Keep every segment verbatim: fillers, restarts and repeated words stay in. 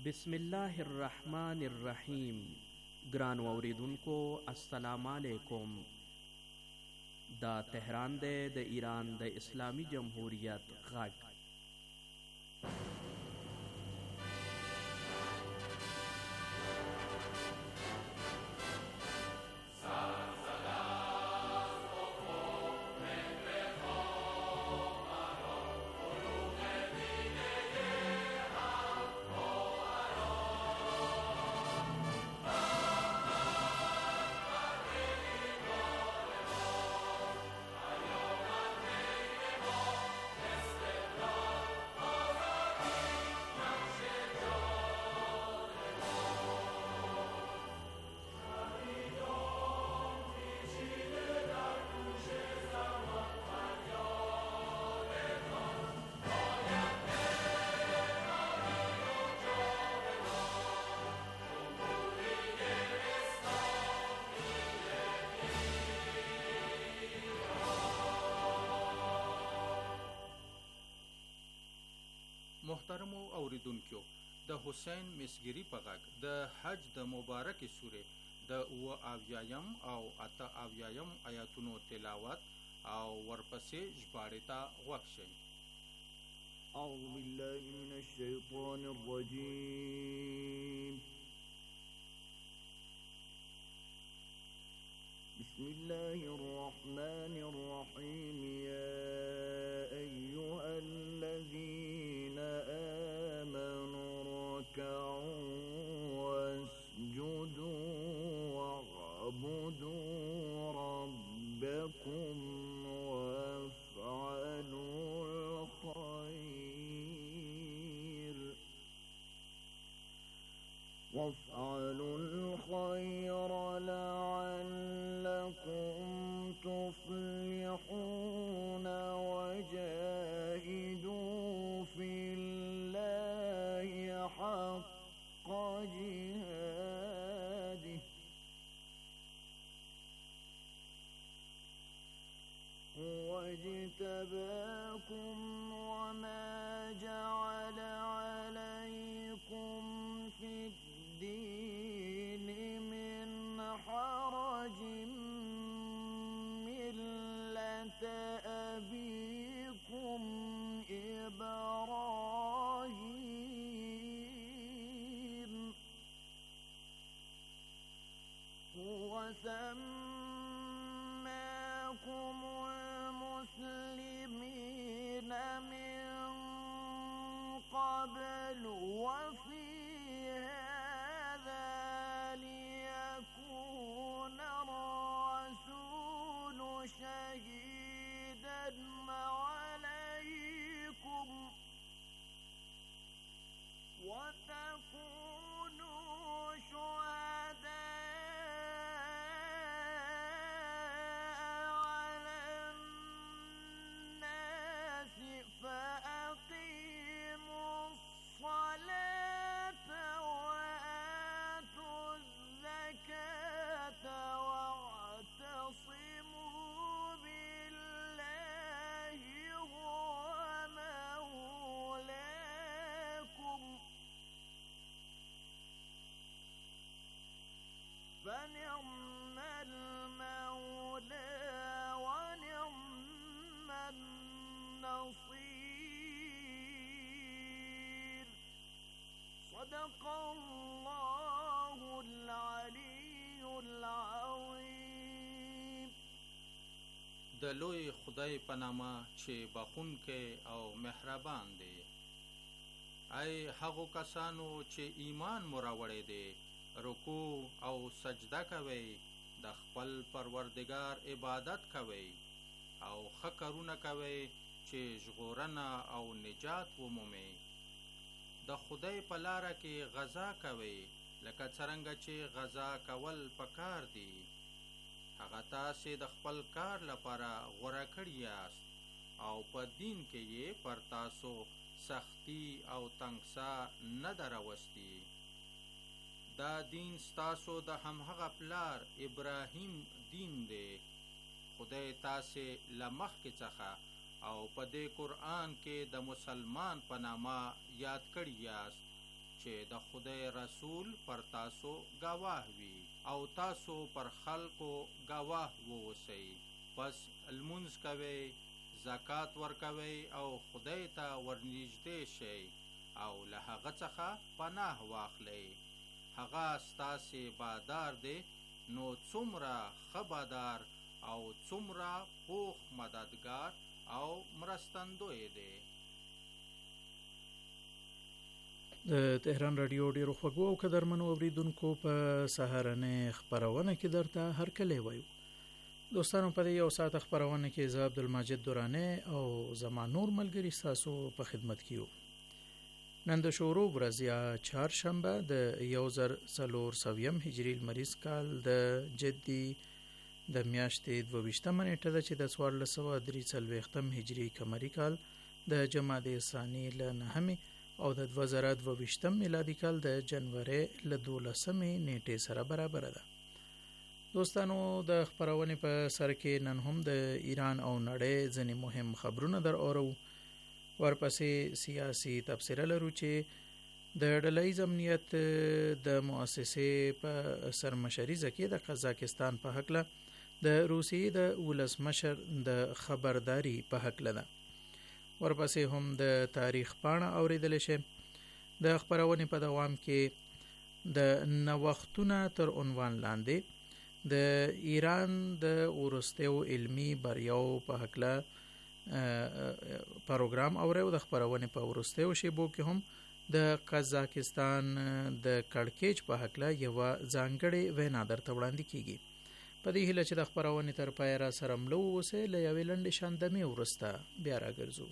بسم الله الرحمن الرحیم. ګران اوریدونکو السلام علیکم. دا تهران دی د ایران د اسلامی جمهوریت غږ. محترمو اوریدونکو، د حسین مسګری په غږ د حج د مبارک سورې د اوه اویایم او اته اویایم آیاتونو تلاوت او ورپسې ژباړې ته غوږ شئ. اعوذ بالله من الشیطان الرجیم. بسم الله الرحمن الرحيم. يا أيها الذين آمنوا اركعوا واسجدوا واعبدوا ربكم وافعلوا الخير وافعلوا الخير لعلكم تفلحون وجاهدوا في الله حق جهاده هو اجتباكم وما جعل عليكم في الدين من حرج ملة أبيكم إبراهيم هو سماكم المسلمين من قبل وفي هذا ليكون الرسول شهيدا عليكم وتكونوا شهداء على الناس فأقيموا الصلاة وآتوا الزكاة واعتصموا بالله هو مولاكم فنعم المولى ونعم النصير. صدق الله العلي العظيم. د لوی خدای په نامه چې بخښونکی او مهربان دی. ای هغو کسانو چې ایمان مو راوړی دی، رکوع او سجده کوئ، د خپل پروردگار عبادت کوئ او ښه کارونه کوئ چې ژغورنه او نجات ومومئ. د خدای په لاره کې غزا کوئ لکه څرنګه چې غزا کول پکار دي. هغه تاسې د خپل کار لپاره غوره کړي یاست او په دین کې یې پر تاسو سختی او تنګسا نه ده راوستي. دا دین ستاسو د همهغه پلار ابراهیم دین دی. خدای تاسې له مخکې څخه او په دې قرآن کې د مسلمان په نامه یاد کړي یاست چې د خدای رسول پر تاسو گواه وي او تاسو پر خلکو گواه ووسئ. پس لمونځ کوئ، زکات ورکوئ او خدای ته ورنږدې شئ او له هغه څخه پناه واخلئ. هغه ستاسې بادار دی، نو څومره ښه بادار او څومره پوخ مددگار او مرستندوی دی. د تهران رادیو ډیرو خوږو او قدرمنو اوریدونکو په سهارنۍ خپرونه کې درته هرکلی وایو. دوستانو په دې یو ساعت خپرونه کې زه عبدالمجید دورانی او زما نور ملګري ستاسو په خدمت کې یو. نن د شورو ورځ یا چهارشنبه د یو زر څلور سویم هجري لمریز کال د جدي د میاشتې دوه ویشتمه نیټه ده چې د څوارلس سوه درې څلوېښتم هجري قمري کال د جمادی ثاني له نهمې او د دوه زره دوه ویشتم میلادي کال د جنوري له دولسمې نیټې سره برابر ده. دوستانو د خپرونې په سر کې نن هم د ایران او نړۍ ځینې مهم خبرونه در اورو. ورپسې سیاسي تبصره لرو چې د ډلهییز امنیت د مؤسسې په سرمشریزه کې د قزاقستان په هکله د روسیې د ولسمشر د خبرداري په هکله ده. ورپسې هم د تاریخ پاڼه اوریدل شي. د خپرونې په دوام کې د نوښتونه تر عنوان لاندې د ایران د وروستیو علمي بریاو په هکله پروګرام اورو. د خپرونې په وروستیو شیبو کې هم د قزاقستان د کړکېچ په هکله یوه ځانګړې وینا درته وړاندې کیږي. په دې هیله چې د خپرونې تر پایه را سره مله واوسئ. له یوې لنډې شاندمې وروسته بیا راګرځو.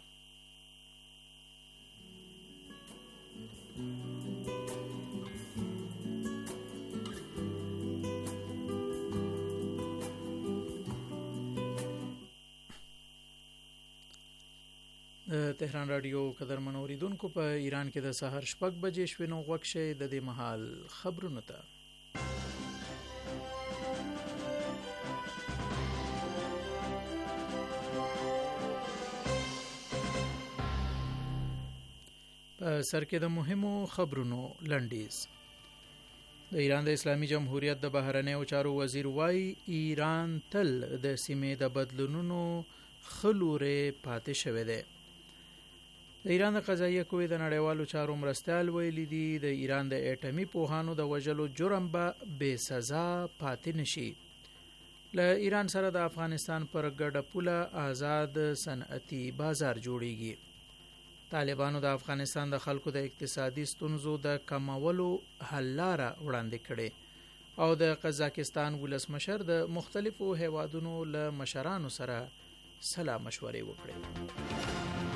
د تهران رادیو قدرمنو اوریدونکو، په ایران کې د سهار شپږ بجې شوې، نو غوږ شئ د دې مهال خبرونو ته. په سر کې د مهمو خبرونو لنډیز. د ایران د اسلامي جمهوریت د بهرنیو چارو وزیر وایي ایران تل د سیمې د بدلونونو ښه لوری پاتې شوی دی. د ایران د قضایه قوې د نړیوالو چارو مرستیال ویلي دي د ایران د اټومي پوهانو د وژلو جرم به بې سزا پاتې نشي. له ایران سره د افغانستان پر ګډه پوله آزاد صنعتي بازار جوړیږي. طالبانو د افغانستان د خلکو د اقتصادي ستونزو د کمولو حل لاره وړاندې کړې او د قزاقستان ولسمشر د مختلفو هیوادونو له مشرانو سره سلا مشورې وکړې.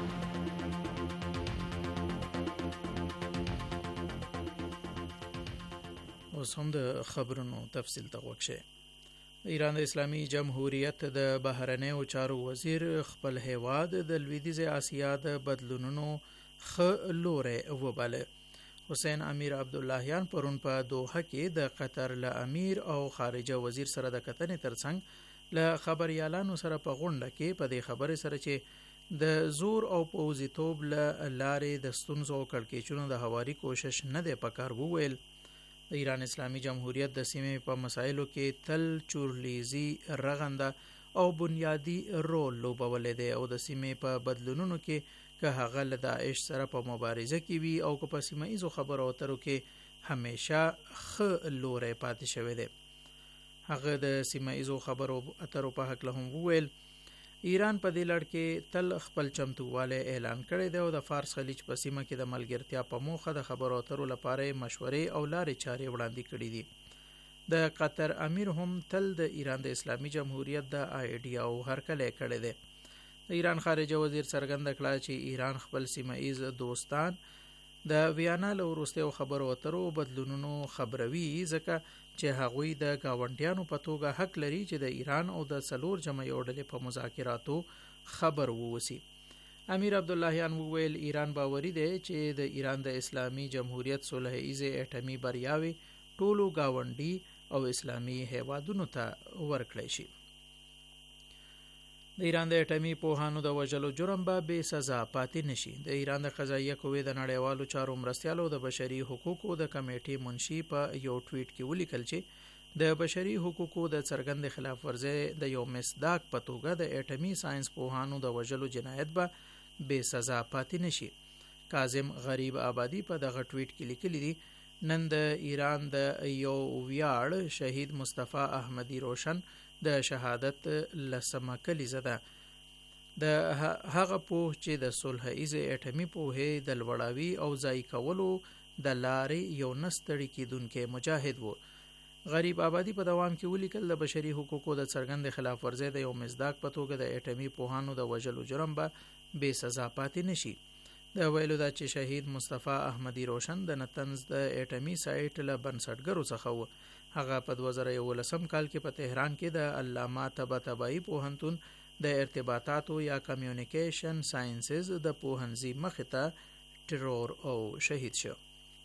اوس هم د خبرونو تفصیل ته غوږ شئ. ایران د اسلامي جمهوریت د بهرنیو چارو وزیر خپل هیواد د لویدیځ اسیا د بدلونونو ښه لوری وباله. حسین امیر عبداللهیان پرون په دوحه کې د قطر له امیر او خارجه وزیر سره د کتنې ترڅنګ له خبريالانو سره په غونډه کې په دې خبرې سره چې د زور او پوځیتوب له لارې د ستونزو او کړکېچونو د هواري کوشش نه دی پکار وویل. د ایران اسلامي جمهوریت د سیمې په مسایلو کې تل چورلیزي رغنده او بنیادی رول لوبولی دی او د سیمې په بدلونونو کې که هغه له داعش سره په مبارزه کې وي او که په سیمه ایزو خبرو اترو کې همیشه ښه لوری پاتې شوی دی. هغه د سیمه ایزو خبرو اترو په هکله هم وویل ایران په دې لړ کې تل خپل چمتووالی اعلان کړی دی او د فارس خلیج په سیمه کې د ملګرتیا په موخه د خبرو اترو لپاره مشورې او لارې چارې وړاندې کړي دي. د قطر امیر هم تل د ایران د اسلامي جمهوریت د آیډیاو هرکلی کړی دی. د ایران خارجه وزیر څرګنده کړه چې ایران خپل سیمه ایز دوستان د ویانا له وروستیو خبرو اترو بدلونونو خبروي ځکه چې هغوی د گاونډیانو په توګه حق لري چې د ایران او د څلور جمعي ډلې په مذاکراتو خبر ووسی. امیر عبداللهیان وویل ایران باوري دی چې د ایران د اسلامي جمهوریت صلح ایزې اټمي بریاوي ټولو گاونډي او اسلامي هیوادونو ته ورکړی شي. د ایران د اټومي پوهانو د وژلو جرم به بې سزا پاتې نشي. د ایران د قضاییه قوې د نړیوالو چارو مرستیالو د بشري حقوقو د کمیټې منشي په یو ټویټ کې ولیکل چې د بشري حقوقو د څرګند خلاف ورزي د یو مصداق په توګه د اټومي ساينس پوهانو د وژلو جنایت به بې سزا پاتې نشي. کاظم غریب آبادی په دغه ټویټ کې لیکلی دی نن د ایران د یو ویاړ شهید مصطفی احمدی روشن د شهادت لسمه کلیزه ده. د هغه پوه چې د صلح ایز اټومي پوهې د لوړاوي او ځای کولو د لارې یو نستړی کیدونکې مجاهد وو. غریب آبادی په دوام کې ولیکل د بشري حقوقو د څرګند خلاف ورزي د یو مصداق په توګه د اټومي پوهانو د وژلو جرم به بې سزا پاتې نشي. د ویلو دا چې شهید مصطفی احمدی روشن د نتنز د اټومي سایټ له بنسټګرو څخه و. هغه په دوه زره یولسم کال کې په تهران کې د علامه طباطبایی پوهنتون د ارتباطاتو یا کمیونیکیشن ساينسز د پوهنځي مخې ته ټرور او شهید شو.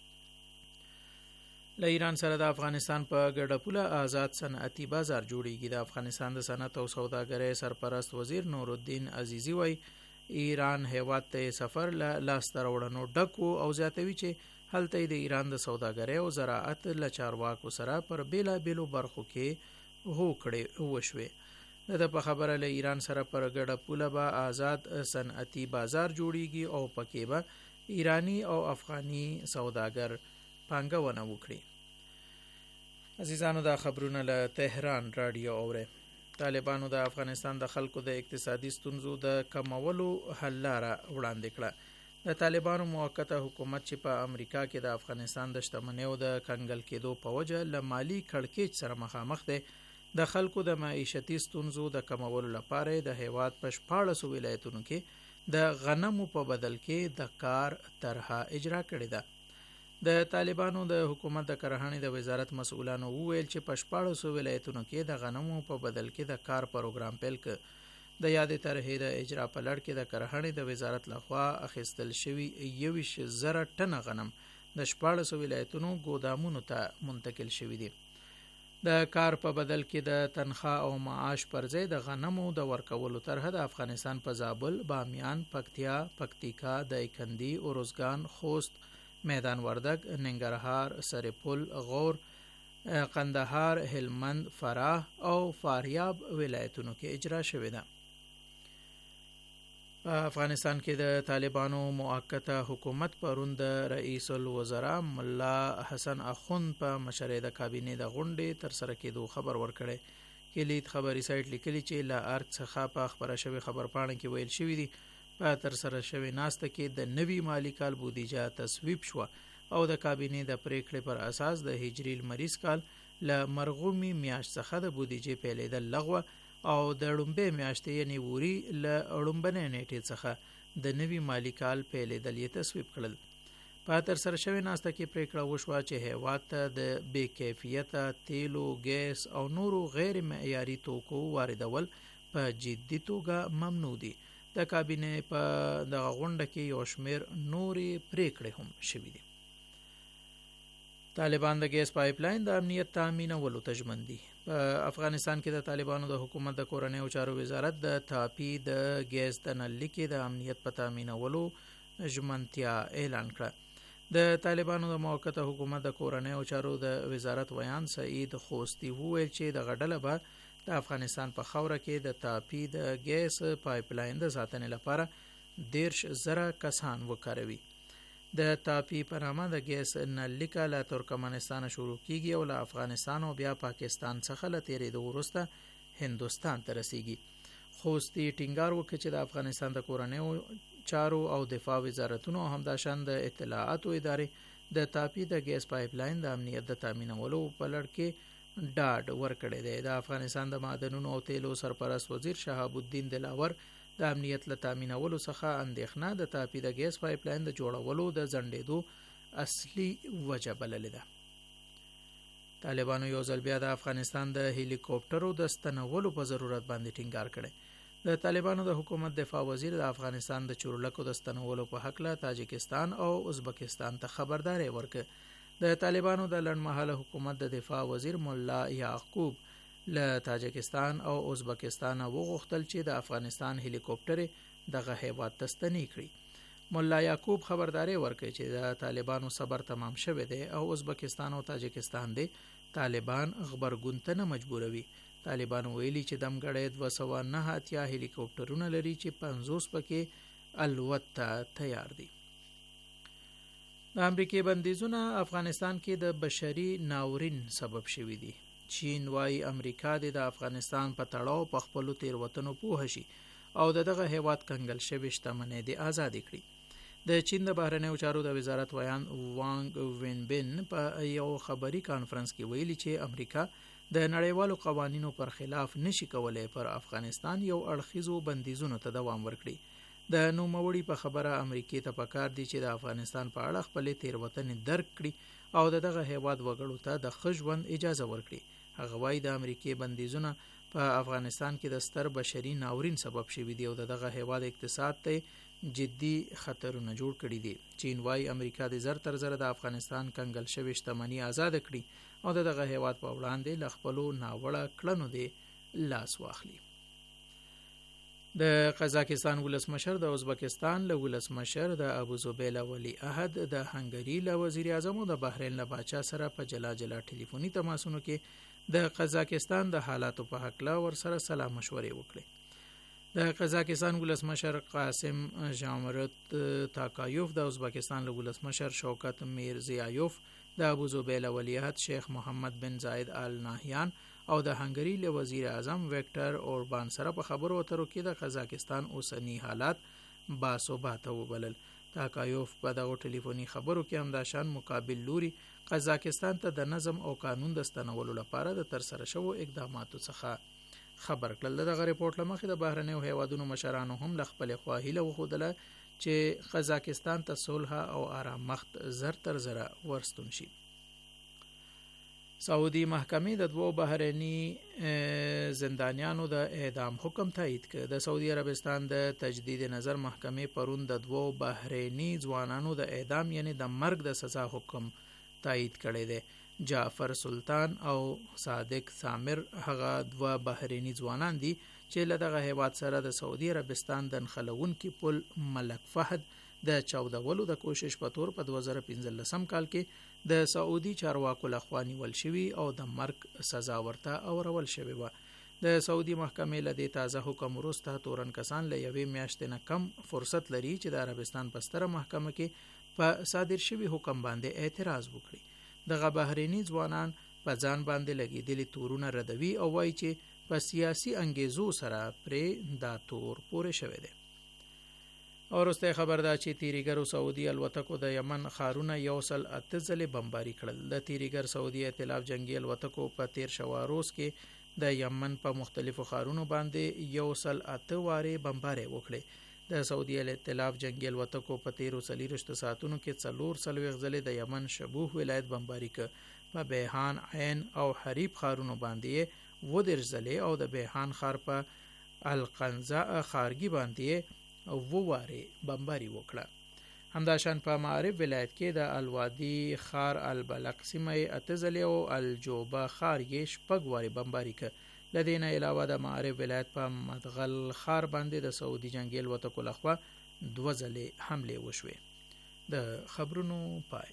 له ایران سره د افغانستان په ګډه پوله آزاد صنعتي بازار جوړیږي. د افغانستان د صنعت او سوداګرۍ سرپرست وزیر نورالدین عزیزی وایي ایران هیواد ته سفر له لاس تروړنو ډکو او زیاتوي چې هلته د ایران د سوداګرۍ او زراعت له چارواکو سره پر بیلا بیلو برخو کې هوکړې وشوي. د په خبره له ایران سره پر ګډه پوله به آزاد صنعتي بازار جوړیږي او پکې به ایرانی او افغاني سوداګر پانګونه وکړي. عزیزانو دا خبرونه له تهران رادیو اوره. طالبانو د افغانستان د خلکو د اقتصادي ستونزو د کمولو حل لاره وړاندې کړه. د طالبانو موقته حکومت چې په امریکا کې د افغانستان د شتمنیو د کنګل کېدو په وجه له مالی کړکېچ سره مخامخ دی، د خلکو د معیشتي ستونزو د کمولو لپاره د هیواد په شپاړسو ولایتونو کې د غنمو په بدل کې د کار طرحه اجرا کړې ده. د طالبانو د حکومت د کرهڼې د وزارت مسؤلانو وویل چې په شپاړسو ولایتونو کې د غنمو په بدل کې د کار پروګرام پیل کړ. د یادې طرحې د اجرا په لړ کې د کرهڼې د وزارت لخوا اخیستل شوي یویشت زره ټنه غنم د شپاړسو ولایتونو ګودامونو ته منتقل شوي دي. د کار په بدل کې د تنخواه او معاش پر ځای د غنمو د ورکولو طرحه د افغانستان په زابل، بامیان، پکتیا، پکتیکا، دایکندي، اروزګان، خوست، میدان وردګ، ننګرهار، سرپل، غور، قندهار، هلمند، فراه او فاریاب ولایتونو کې اجرا شوې ده. په افغانستان کې د طالبانو موقته حکومت پرون د رئیس الوزرا ملا حسن اخوند په مشرۍ د کابینې د غونډې تر سره کېدو خبر ورکړی. کلید خبري سایټ لیکلي چې له ارګ څخه په خبره شوی خبرپاڼه کې ویل شوی دی په تر سره شوی ناسته کې د نوي مالی کال بودیجه تصویب شو او د کابینې د پریکړې پر اساس د هجري لمریز کال له مرغومي میاشت څخه د بودیجې پیلېدل لغوه او د لومبې میاشتې یعنی ووري له لومبنۍ نیټې څخه د نوي مالی کال پیلېدل یې تصویب کړل. په تر سره شوی ناسته کې پریکړه وشوه چې هیواد ته د بې کیفیته تیلو، ګیس او نورو غیر معیاري توکو واردول په جدي توګه ممنوع دي. د کابینې په دغه غونډه کې یو شمېر نورې پریکړې هم شوي دي. طالبان د ګیس پایپ لاین د امنیت تامینولو ته ژمن دي. په افغانستان کې د طالبانو د حکومت د کورنیو چارو وزارت د تاپي د ګیس د نل لیکې د امنیت په تامینولو ژمنتیا اعلان کړه. د طالبانو د موقته حکومت د کورنیو چارو د وزارت ویان سعید خوستی وویل چې د غډله به د افغانستان په خوره کې د تاپي د ګیس پایپ لاین د ساتنې لپاره دیرش زره کسان وکاروي. د تاپي په نامه د ګیس نل لیکه له ترکمنستان شروع کیږي او له افغانستان او بیا پاکستان څخه له تیریدو وروسته هندوستان ته رسیږي. خوستی ټینګار وکړ چې د افغانستان د کورنیو چارو او دفاع وزارتونو او همداشان د اطلاعاتو ادارې د تاپي د ګیس پایپ لاین د امنیت د تامینولو په لړ کې ډاډ ورکړی دی. د افغانستان د معدنونو او تیلو سرپرست وزیر شهاب الدین دلاور د امنیت له تامینولو څخه اندېښنه د تاپي د ګیس پایپ لاین د جوړولو د ځنډېدو اصلي وجه بللې ده. طالبانو یو ځل بیا د افغانستان د هلیکوپټرو د ستنولو په ضرورت باندې ټینګار کړی. د طالبانو د حکومت دفاع وزیر د افغانستان د چورلکو د ستنولو په هکله تاجکستان او ازبکستان ته خبرداري ورکړه. د طالبانو د لنډمهاله حکومت د دفاع وزیر مولا یعقوب له تاجکستان او ازبکستان وغوښتل چې د افغانستان هلیکوپټر دغه هیواد ته ستنې کړي. مولا یعقوب خبرداري ورکړي چې د طالبانو صبر تمام شوی دی او ازبکستان او تاجکستان دی طالبان غبرګون ته نه مجبوروي. طالبان ویلي چې دمګړی دوه سوه نهه اتیا هلیکوپټرونه لري چې پنځوس پکې الوت ته تیار دي. د امریکای بندیزونه افغانستان کې د بشري ناورین سبب شوي دي. چین وايي امریکا د افغانستان په تړاو په خپلو تیروتنو پوه شي او د دغه هیواد کنګل شوي شتمنۍ د آزادې کړي. د چین د بهرنیو چارو د وزارت ویان وانګ وینبن په یو خبري کانفرنس کې ویلي چې امریکا د نړیوالو قوانینو پر خلاف نشي کولای پر افغانستان یو اړخیزو بندیزونو ته دوام ورکړي. د نوموړي په خبره امریکای ته پکار دي چې د افغانستان په اړه خپل تیروتنې درک کړي او دغه هیواد وګړو ته د ښه ژوند اجازه ورکړي. هغه وايي د امریکای بندیزونه په افغانستان کې د ستر بشري ناورین سبب شوي دي او دغه هیواد اقتصاد ته جدي خطرونه جوړ کړي دي. چین وايي امریکا د زر تر زر د افغانستان کنګل شوی شتمنۍ آزاد کړي او دغه هیواد په وړاندې له خپلو ناوړه کړنو دی لاس واخلي. د قزاقستان ولسمشر د ازبکستان له ولسمشر د ابوزبیل ولی عهد د هنګری له وزیر اعظم او د بحرین له باچا سره په جلا جلا ټلیفوني تماسونو کې د قزاقستان د حالاتو په حق لا ور سره سلام مشورې وکړي. د قزاقستان ولسمشر قاسم جامرت تاکایوف د ازبکستان له ولسمشر شوکت میرزیایوف د ابوزبیل ولی عهد شیخ محمد بن زاید آل ناهیان او د هنګری له وزیر اعظم وکټر اوربان سره په خبرو اترو کې د قزاقستان اوسنی حالات باثباته وبلل. تاکایوف په دغه ټلیفوني خبرو کې هم د شان مقابل لوري قزاقستان ته د نظم او قانون د ستنولو لپاره د ترسره شوو اقداماتو څخه خبر کړل. دغه ریپورت لمخې د بهرنیو هیوادونو مشرانو هم ل خپل خواهی له وخدله چې قزاقستان ته صلح او آرام مخت زر تر زر ورستون شي. سعودي محکمې د دوو بهرني زندانیانو د اعدام حکم تایید کړ. د سعودي عربستان د تجدید نظر محکمې پرون د دوو بهرني ځوانانو د اعدام یعنی د مرګ د سزا حکم تایید کړی دی. جعفر سلطان او صادق سامر هغه دوه بهرني ځوانان دي چې له دغه هیواد سره د سعودي عربستان د نښلونکي پل ملک فهد د چاودولو د کوشش په تور په دوه زره پنځلسم کال کې د سعودي چارواکو لخوا نیول شوی او د مرګ سزا ورته اورول شوی و. د سعودي محکمې له دې تازه حکم وروسته تورن کسان له یوې میاشتې نه کم فرصت لري چې د عربستان په ستره محکمه کې په صادر شوی حکم باندې اعتراض وکړي. دغه بهرني ځوانان په ځان باندې لګیدلي تورونه ردوي او وایي چې په سیاسي انګیزو سره پرې دا تور پورې شوی دی. اورسته خبر دا چې تیریګر سعودي الوتکو د یمن خارونه یو سل اته ځلې بمباري کړل. د تیریګر سعودي ائتلاف جنگي الوتکو په تیر شوا روز کې د یمن په مختلفو خارونو باندې یو سل اته واره بمباري وکړي. د سعودي ائتلاف جنگي الوتکو په تیر څلورشت ساعتونو کې څلور څلوېښت ځلې د یمن شبوه ولایت بمباري کړ. په بیهان عین او حریب خارونو باندې و درې ځلې او د بیهان خار په القنزا خارګي باندې او وواره بمباري وکړه. همداشان په معارف ولایت کې د الوادي خار البلق سیمه اتزلی او الجوبه خار یې شپږ واره بمباري کړ. لدین علاوه د معارف ولایت په مدغل خار باندې د سعودي جنگي الوتکو لخوا دوه ځلې حمله وشوه. د خبرونو پای.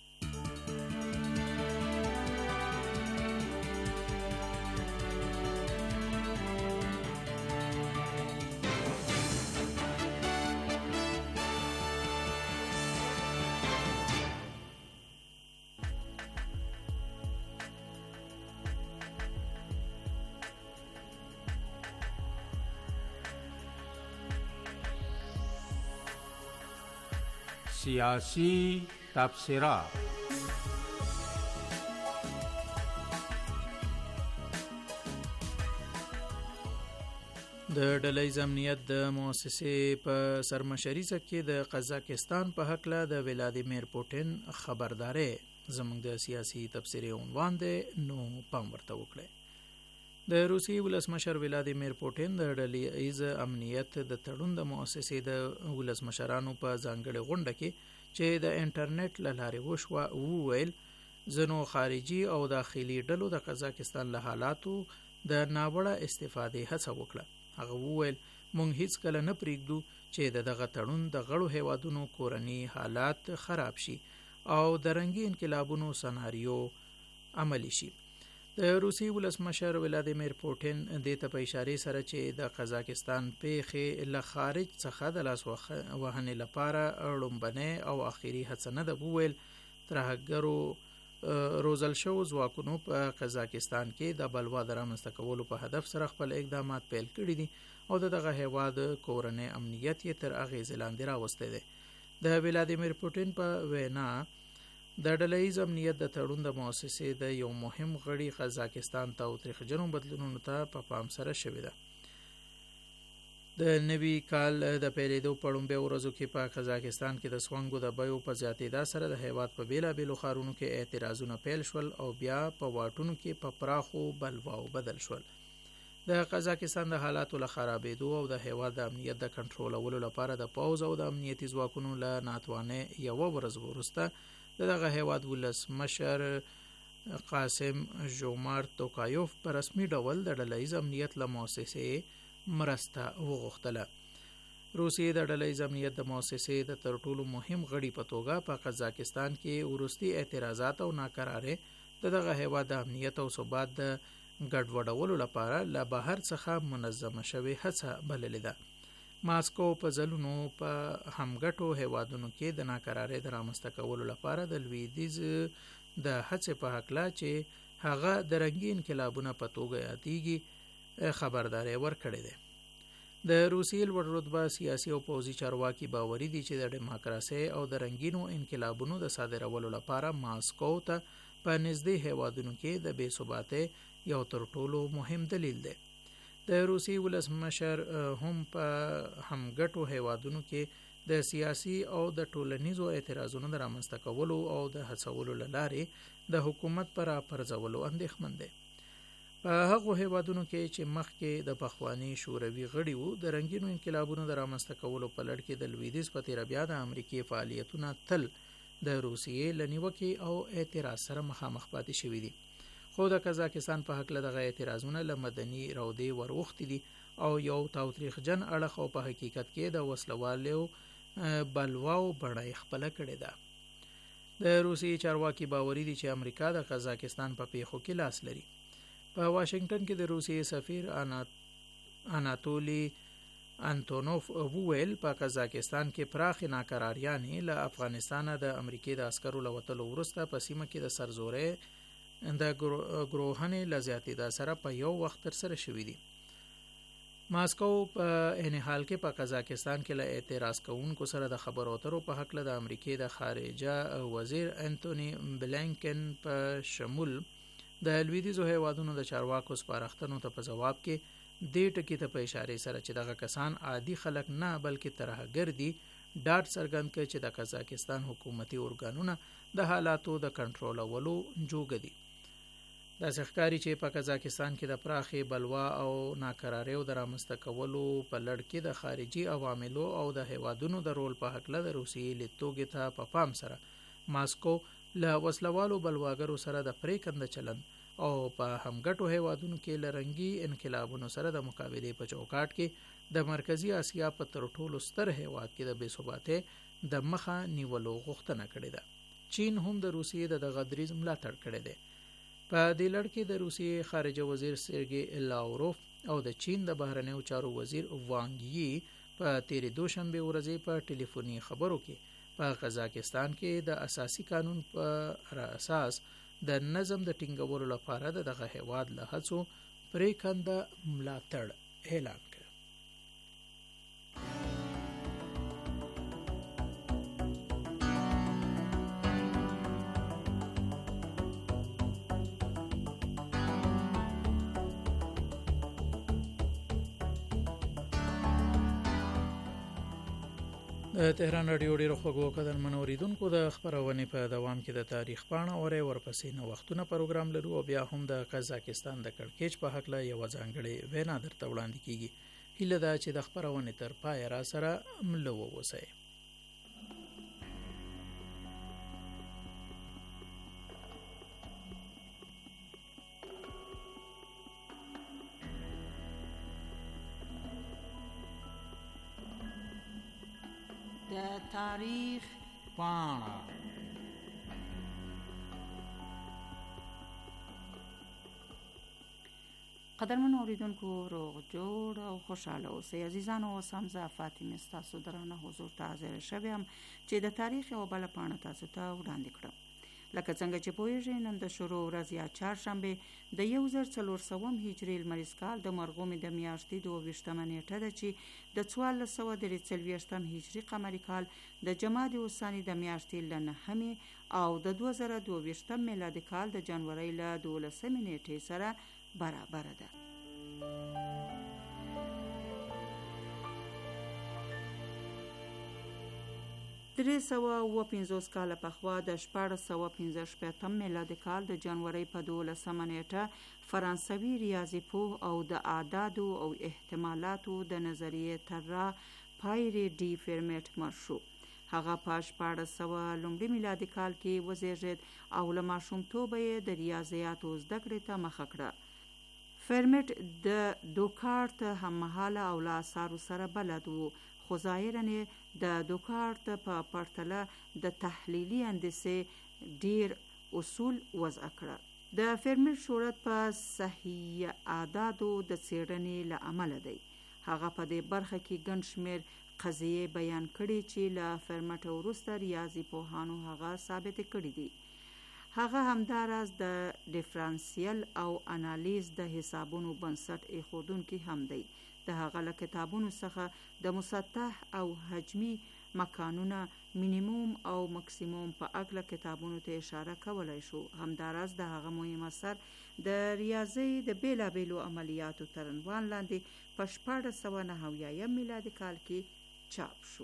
سیاسی تبصرات. د ډلهیز امنیت د مؤسسې په سرمشري کې د قزاقستان په حق له د ولادیمیر پوتین خبرداري زموږ د سیاسي تبصرې عنوان دی، نو پام ورته وکړئ. د روسي ولسمشر ولادیمیر پوتین د ډلهیز امنیت د تړون د مؤسسې د ولسمشرانو په ځانګړې غونډه کې چې د انټرنیټ له لارې وشوه وویل ځینو خارجي او داخلي ډلو د قزاقستان له حالاتو د ناوړه استفادې هڅه وکړه. هغه وویل مونږ هیڅ کله نه پریږدو چې د دغه تړون د غړو هیوادونو کورنی حالات خراب شي او د رنګي انقلابونو سناریو عملی شي. د روسي ولسمشر ولادیمیر پوټین دې ته په اشاره سره چې د قزاقستان پیښې له خارج څخه د لاس وهنې لپاره لومبنۍ او اخیری هڅه نه ده، وویل ترهګرو روزل شو ځواکونو په قزاقستان کې د بلوا د رامنځته کولو په هدف سره خپل اقدامات پیل کړي دي او دغه هیواد کورنۍ امنیت یې تر اغیز لاندې راوستی دی. د ولادیمیر پوټین په وینا د ډلهییز امنیت د تړون د مؤسسې د یو مهم غړي قزاقستان ته او تاریخجنو بدلونونو ته په پام سره شوې ده. د نوي کال د پیلېدو په لومړیو ورځو کې په قزاقستان کې د سونګو د بیو په زیاتېدا سره د هیواد په بیلابیلو ښارونو کې اعتراضونه پیل شول او بیا په واټونو کې په پراخو بلواو بدل شول. د قزاقستان د حالاتو له خرابېدو او د هیواد د امنیت د کنټرولولو لپاره د پوځ او د امنیتي ځواکونو له ناتوانۍ یوه ورځ وروسته د دغه هیواد ولسمشر قاسم ژومارت توکایوف په رسمي ډول د ډلهییز امنیت له مؤسسې مرسته وغوښتله. روسیې د ډلهییز امنیت د مؤسسې د تر ټولو مهم غړي په توګه په قزاقستان کې وروستي اعتراضات او ناکرارۍ د دغه هیواد د امنیت او ثبات د ګډوډولو لپاره له بهر څخه منظمه شوې هڅه بللې ده. ماسکو په ځلونو په همګټو هیوادونو کې د ناکرارۍ د رامنځته کولو لپاره د لویدیځ د هڅې په هکله چې هغه د رنګي انقلابونه په توګه یادېږي خبرداری ورکړې ده. د روسیې لوړ رتبه سیاسي او پوځي چارواکي باوري دي چې د ډیموکراسۍ او د رنګینو انقلابونو د صادرولو لپاره ماسکو ته په نږدې هیوادونو کې د بې ثباتۍ یو تر ټولو مهم دلیل دی. د روسي ولسمشر هم په همګټو هیوادونو کې د سیاسي او د ټولنیزو اعتراضونو د رامنځته کولو او د هڅولو له لارې د حکومت پر راپرځولو اندېښمن دی. په هغو هیوادونو کې چې مخکې د پخواني شوروي غړي وو د رنګینو انقلابونو د رامنځته کولو په لړ کې د لویدیځ په تیره بیا د امریکې فعالیتونه تل د روسیې له نیوکې او اعتراض سره مخامخ پاتې شوي دي. خو د قزاقستان په هکله دغه اعتراضونه له مدني رودې وروختي دي او یو تاوتریخجن اړخ او په حقیقت کې د وسلوالو بلواو بڼه یې خپله کړې ده. د روسیې چارواکي باوري دي چې امریکا د قزاقستان په پیښو کې لاس لري. په واشنگټن کې د روسیې سفیر اناتولي انتونوف وویل په قزاقستان کې پراخې ناکراریانې له افغانستانه د امریکې د عسکرو له وتلو وروسته په سیمه کې د سرزورۍ د ګروهنې له زیاتېدا سره په یو وخت ترسره شوي دي. ماسکو په عین حال کې په قزاقستان کې له اعتراض کوونکو سره د خبرو اترو په هکله د امریکې د خارجه وزیر انټوني بلینکن په شمول د لویدیځو هیوادونو د چارواکو سپارښتنو ته په جواب کې دې ټکي ته په اشاره سره چې دغه کسان عادي خلک نه بلکې ترهګر دي ډاډ څرګند کړ چې د قزاقستان حکومتي ارګانونه د حالاتو د کنټرولولو جوګه دي. داسې ښکاري چې په قزاقستان کې د پراخې بلوا او ناکراریو د رامنځته کولو په لړ کې د خارجي عواملو او د هیوادونو د رول په هکله د روسیې لیدتوږې ته په پام سره ماسکو له وسلوالو بلواګرو سره د پریکنده چلند او په همګټو هیوادونو کې له رنګي انقلابونو سره د مقابلې په چوکاټ کې د مرکزی اسیا په تر ټولو ستر هیواد کې د بې ثباتۍ د مخه نیولو غوښتنه کړې ده. چین هم د روسیې د دغه دریځ ملاتړ کړی دی. په دې لړ کې د روسیې خارجه وزیر سرګي لاوروف او د چین د بهرنیو چارو وزیر وانګ یي په تیرې دوشنبه ورځې په ټلیفوني خبرو کې په قزاقستان کې د اساسي قانون پر اساس د نظم د ټینګولو لپاره دغه هیواد له هڅو پریکنده ملاتړ اعلان کړ. د تهران رادیو ډیرو خوږو قدرمنو اوریدونکو د خبرونې په دوام کې د تاریخ پاڼه اورې ورپسې نو وختونه پروګرام لرو او بیا هم د قزاقستان د کړکېچ په هکله یو ځانګړې وینا درته وړاندې کیږي. هیله ده چې د خبرونې تر پای را سره ملو ووسئ. د تاریخ پاڼه. قدرمن اوریدونکو، روغ جوړ او خوشاله اوسئ عزیزانو. اوس هم زه فاطمه ستاسو درانه حضور ته حاضر شوم چې د تاریخ یوه بله پاڼه تاسو ته وړاندې کړم. لکه څنګه چې پوهیږئ، نن د شروع ورځ یا چهارشنبه د یو زر څلور سوم هجري لمریز کال د مرغومې د میاشتې دوه ویشتمه نیټه ده چې د څوارلس سوه درې څلوېښتم هجري قمري کال د جمادی الثاني د میاشتې له نهمې او د دوه زره دوه ویشتم میلادي کال د جنورۍ له دولسمې نیټې سره برابره ده. درې سوه اووه پنځوس کاله پخوا د شپاړس سوه پنځه شپېتم میلادي کال د جنورۍ په دولسمه نیټه فرانسوي ریاضي پوه او د اعدادو او احتمالاتو د نظریې طراح پایري ډي فرمیټ مړ شو. هغه په شپاړس سوه لومړي میلادي کال کې وزیږید او له ماشومتوبه یې د ریاضیاتو زده کړې ته مخه کړه. فرمیټ د دوکارت هممهاله او له اثارو سره بلد و، خو ظاهراً د دوکارت په پرتله د تحلیلي هندسې ډیر اصول وضع کړه. د فرمیټ شهرت په صحیح اعدادو د څېړنې له امله دی. هغه په دې برخه کې ګڼ شمېر قضیې بیان کړي چې له فرمیټ وروسته ریاضي پوهانو هغه ثابت کړي دي. هغه همداراز د ډیفرانسیل او انالیز د حسابونو بنسټ ایښودونکی هم دی. د هغه له کتابونو څخه د مسطح او حجمي مکانونه، مینیموم او مکسیموم په اړه کتابونو ته اشاره کولای شو. همداراز د هغه مهم اثر د ریاضي د بیلابیلو عملیاتو تر عنوان لاندې په شپاړس سوه نهه اویایم میلادي کال کې چاپ شو.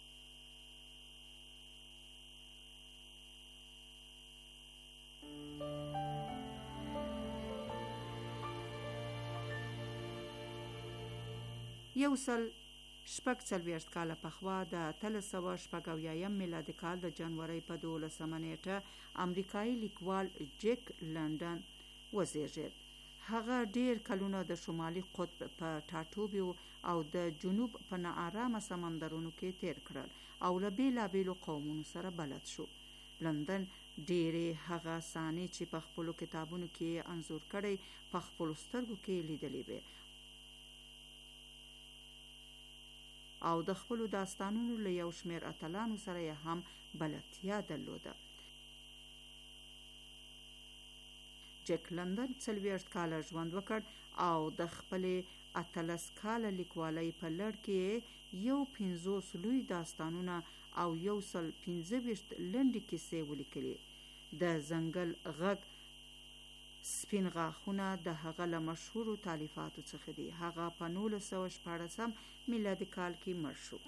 یو سل شپږ څلوېښت کاله پخوا د اتلس سوه شپږ اویایم میلادي کال د جنورۍ په دولسمه نیټه امریکایي لیکوال جک لندن وزیږید. هغه ډیر کلونه د شمالي قطب په ټاټوبیو او د جنوب په ناارامه سمندرونو کې تیر کړل او له بیلابیلو قومونو سره بلد شو. لندن ډیرې هغه افسانې چې په خپلو کتابونو کې انځور کړی په خپلو سترګو کې لیدلې وې او د خپلو داستانونو له یو شمېر اتلانو سره یې هم بلدتیا درلوده. جک لندن څلوېښت کاله ژوند وکړ او د خپلې اتلس کاله لیکوالۍ په لړ کې یو پنځوس لوی داستانونه او یو سل پنځه ویشت لنډې کیسې ولیکلې. د ځنګل غږ سپین غاښونه د هغه له مشهورو تالیفاتو څخه دي. هغه په نولس سوه شپاړسم میلادي کال کې مړ شو.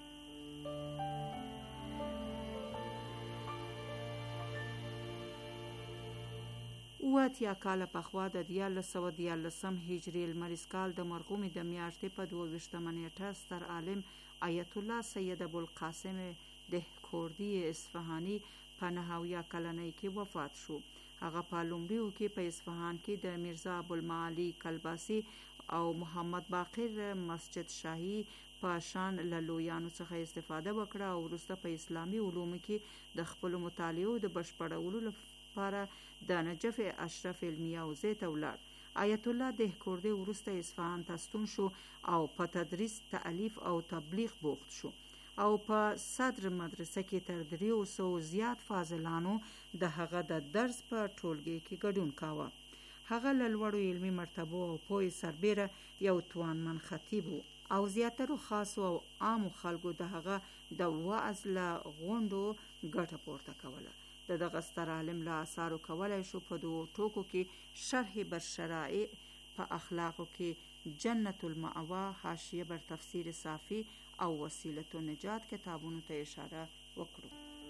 اووه اتیا کاله پخوا د دیارلس سوه دیارلسم هجري لمریز کال د مرغومې د میاشتې په دوه ویشتمه نیټه ستر عالم آیت الله سید ابوالقاسم دهکوردي اصفهاني په نهه اویا کلنۍ کې وفات شو. هغه په لومړیو کې په اصفهان کې د میرزا ابوالمعالي کلباسي او محمد باقر مسجد شاهي په شان له لویانو څخه استفاده وکړه او وروسته په اسلامي علومو کې د خپلو مطالعو د بشپړولو لپاره د نجف اشرف علمیه حوزې ته ولاړ. آیت الله دهکوردي وروسته اصفهان ته ستون شو او په تدریس، تألیف او تبلیغ بوخت شو او په صدر مدرسه کې تر دریو سوو زیات فاضلانو د هغه د درس په ټولګي کې ګډون کاوه. هغه له لوړو علمي مرتبو او پوهې سربیره یو توانمن خطیب و او زیاترو خاصو او عامو خلکو د هغه د وعظ له غونډو ګټه پورته کوله. د دغه ستر عالم له اثارو کولای شو په دوو ټوکو کې شرح بر شرائع، په اخلاقو کې جنت المأوا، حاشیه بر تفسیر صافی او وسیله النجات کتابونو ته اشاره وکړو.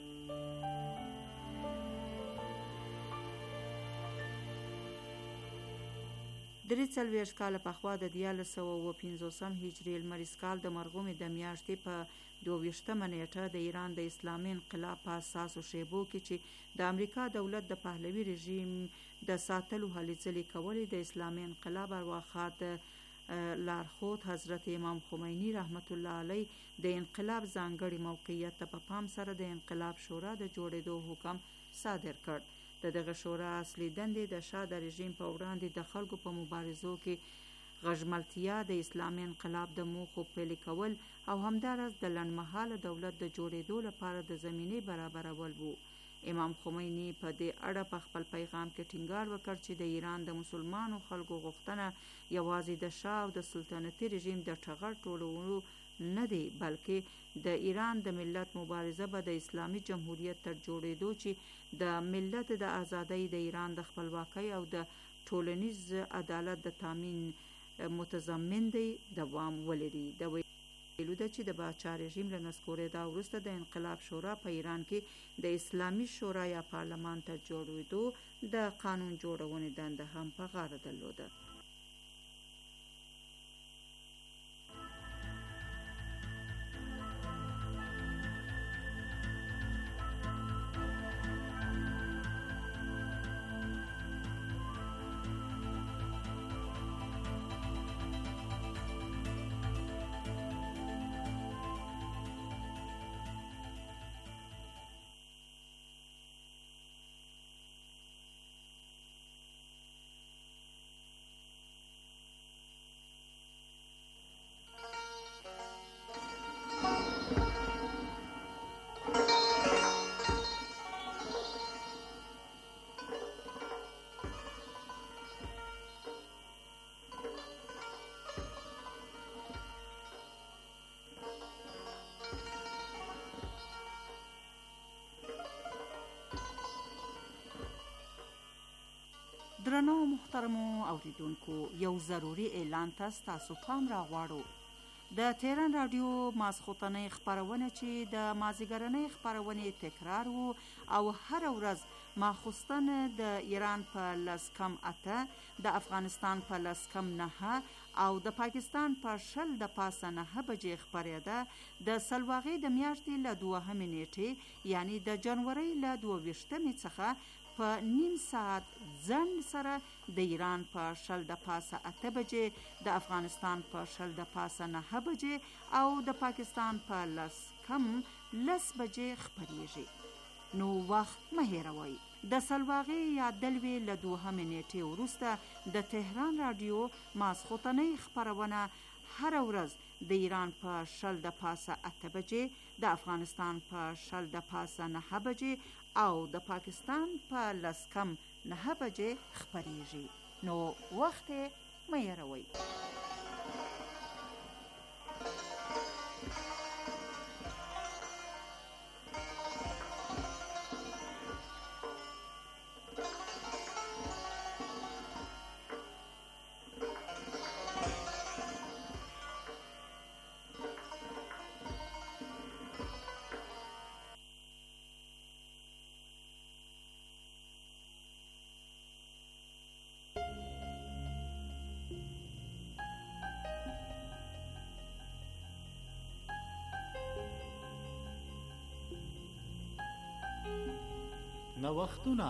درې څلوېښت کاله پخوا د دیارلس سوه اووه پنځوسم هجري لمریز کال د مرغومې د میاشتې په دوه ویشتمه نیټه د ایران د اسلامي انقلاب په اساسو شیبو کې چې د امریکا دولت د پهلوي رژیم د ساتلو هلې ځلې کولې، د اسلامي انقلاب ارواښاد لارښود حضرت امام خمینی رحمت الله علیه د انقلاب ځانګړي موقعیت ته په پام سره د انقلاب شورا د جوړېدو حکم صادر کړ. د دغه شورا اصلي دندې د شاه د رژیم په وړاندې د خلکو په مبارزو کې غژملتیا، د اسلامي انقلاب د موخو پلي کول او همداراز د لنډمهاله دولت د جوړېدو لپاره د زمینې برابرول وو. امام خمینی په دې اړه په خپل پیغام کې ټینګار وکړ چې د ایران د مسلمانو خلکو غوښتنه یوازې د شاه او د سلطنتي رژیم د ټغر ټولولو نه دی، بلکې د ایران د ملت مبارزه به د اسلامي جمهوریت تر جوړېدو چې د ملت د ازادۍ، د ایران د خپلواکۍ او د ټولنیز عدالت د تامین متضمن دی دوام ولري. د ویلو ده چې د باچا رژیم له نسکورېدا وروسته د انقلاب شورا په ایران کې د اسلامي شورا یا پارلمان ته جوړېدو د قانون جوړونې دنده هم په غاړه درلوده. درنو محترمو اوریدونکو، یو ضروري اعلان ته ستاسو پام راغواړو. د تهران رادیو ماسخوتنۍ خپرونه چې د مازیګرنۍ خپرونې تکرار وو او هر ورځ ماخوستن د ایران په لس کم اته، د افغانستان په لس کم نهه او د پاکستان په شل د پاسه نهه بجې خپرېده. د سلواغې د میاشتې له دوهمې نیټې یعنی د جنورۍ له دوه ویشتمې څخه په نیم ساعت ځنډ سره د ایران په شل د پاسه اته بجې، د افغانستان په شل د پاسه نهه بجې او د پاکستان په لس کم لس بجې خپریږي. نو وخت مه هېروئ. د سلواغې یا دلوي له دوهمې نیټې وروسته د تهران رادیو ماسخوتنۍ خپرونه هر ورځ د ایران په شل د پاسه اته بجې، د افغانستان په شل د پاسه نهه بجې او د پاکستان په لس کم نهه بجې خپریږي. نو وخت مه هېروئ. نوښتونه.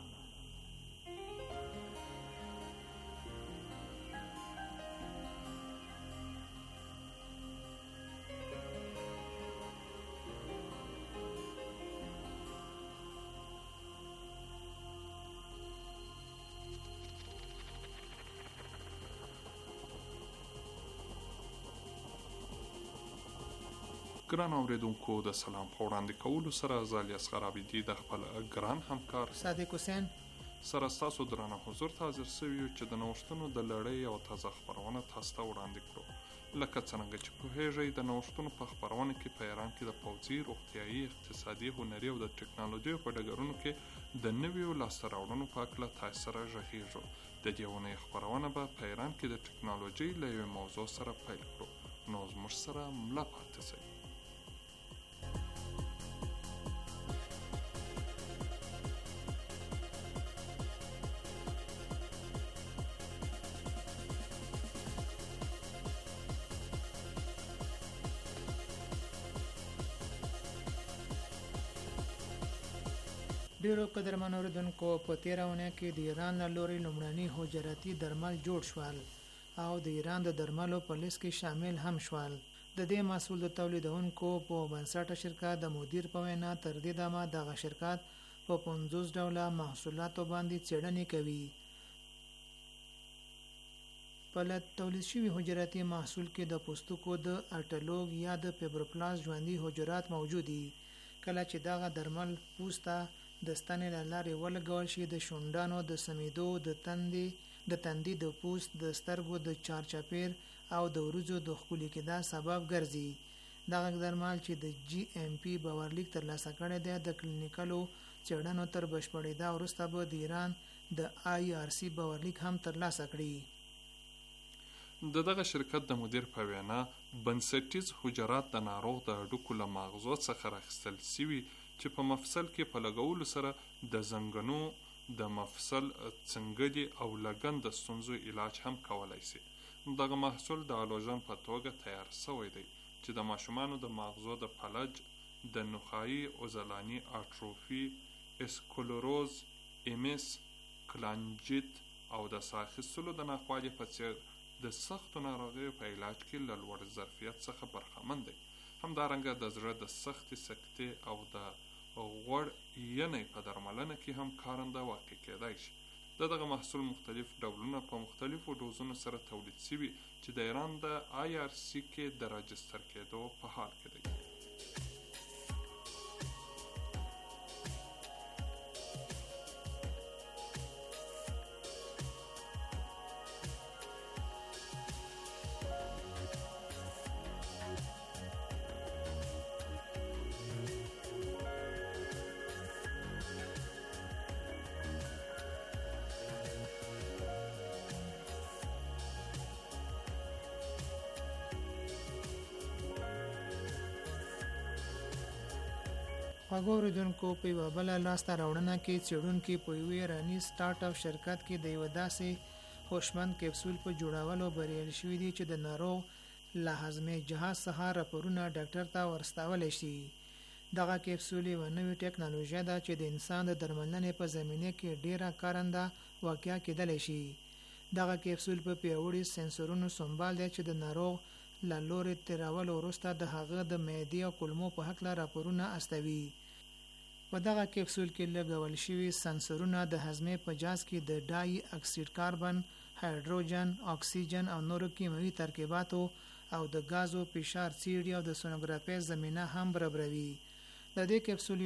ګران اوریدونکو، د سلام په وړاندې کولو سره زه اصغر عابدي د خپل ګران همکار صادق حسین سره ستاسو درانه حضور ته حاضر سوي یو چې د نوښتونو د لړۍ یوه تازه خپرونه تاسو ته وړاندې کړو. لکه څرنګه چې پوهیږئ، د نوښتونو په خپرونه کې په ایران کې د پوځي، روغتیایي، اقتصادي، هنري او د ټکنالوژۍ په ډګرونو کې د نویو لاسته راوړنو په هکله تاسو سره غږیږو. د دې اونۍ خپرونه به په ایران کې د ټکنالوژۍ له یوې موضوع سره پیل کړو. نو زموږ سره ملا پاتې شئ. ډیرو قدرمنو اوریدونکو، په تیره اونۍ کې د ایران له لوري لومړني حجراتي درمل جوړ شول او د ایران د درملو په لیست کې شامل هم شول. د دې محصول د تولیدونکو په بنسټه شرکت د مدیر په وینا تر دې دمه دغه شرکت په پنځوس ډوله محصولاتو باندې څېړنې کوي. په تولید شوي حجراتي محصول کې د پوستکو د اټلوګ یا د فیبروپلاست ژوندي حجرات موجود دي. کله چې دغه درمل پوسته د ستنې له لارې ولګول شي د شونډانو د سمیدو د تندې د تندې د پوست د سترګو د چارچاپیر او د وروځو د ښکلي کېدا سبب ګرځي. دغه درمل چې د جی ام پی باورلیک ترلاسه کړی دی د کلینیکلو څېړنو تر بشپړېدا وروسته به د ایران د آی آر سی باورلیک هم ترلاسه کړي. د دغه شرکت د مدیر په وینا بنسټیز حجرات د ناروغ د هډوکو له ماغزو څخه راخیستل شوي چې په مفصل کې په لګولو سره د زنګنو د مفصل څنګلي او لګن د ستونزو علاج هم کولی شي. دغه محصول د الوژن په توګه تیار شوی دی چې د ماشومانو د ماغزو د فلج، د نخاعي عضلاني اټروفي، اسکلروز، ایمس، کلانجیت او د ساه اخیستلو د ناخوالي په څېر د سختو ناروغیو په علاج کې له لوړ ظرفیت څخه برخمن دی. همدارنګه د زړه د سختې سکتې او د غوړ ینې په درملنه کې هم کارنده واقع کېدای شي. د دغه محصول مختلف ډولونه په مختلفو ډوزونو سره تولید شوي چې د ایران د آی آر سی کې د راجستر کېدو په حال کې دی. خواږه اورېدونکو، په یوه بله لاسته راوړنه کې څېړونکي په یوې ایراني سټارټ اپ شرکت کې د یوه داسې هوشمند کپسول په جوړولو بریالي شوي دي چې د ناروغ له هضمي جهاز څخه راپورونه ډاکټر ته ورستولی شي. دغه کپسول یوه نوې ټکنالوژي ده چې د انسان د درملنې په زمینه کې ډیره کارنده واقع کېدلی شي. دغه کپسول په پیاوړي سنسورونو سمبال دی چې د ناروغ له لورې تیرولو وروسته د هغه د معدې او کولمو په هکله راپورونه استوي. په دغه کپسول کې لګول شوي سنسورونه د هضمې په جهاز کې د ډای اکسید کاربن، هایدروجن، اکسیجن او نورو کیمیاوي ترکیباتو او د غازو فشار څېړي او د سونوګرافي زمینه هم برابروي. د دې کپسول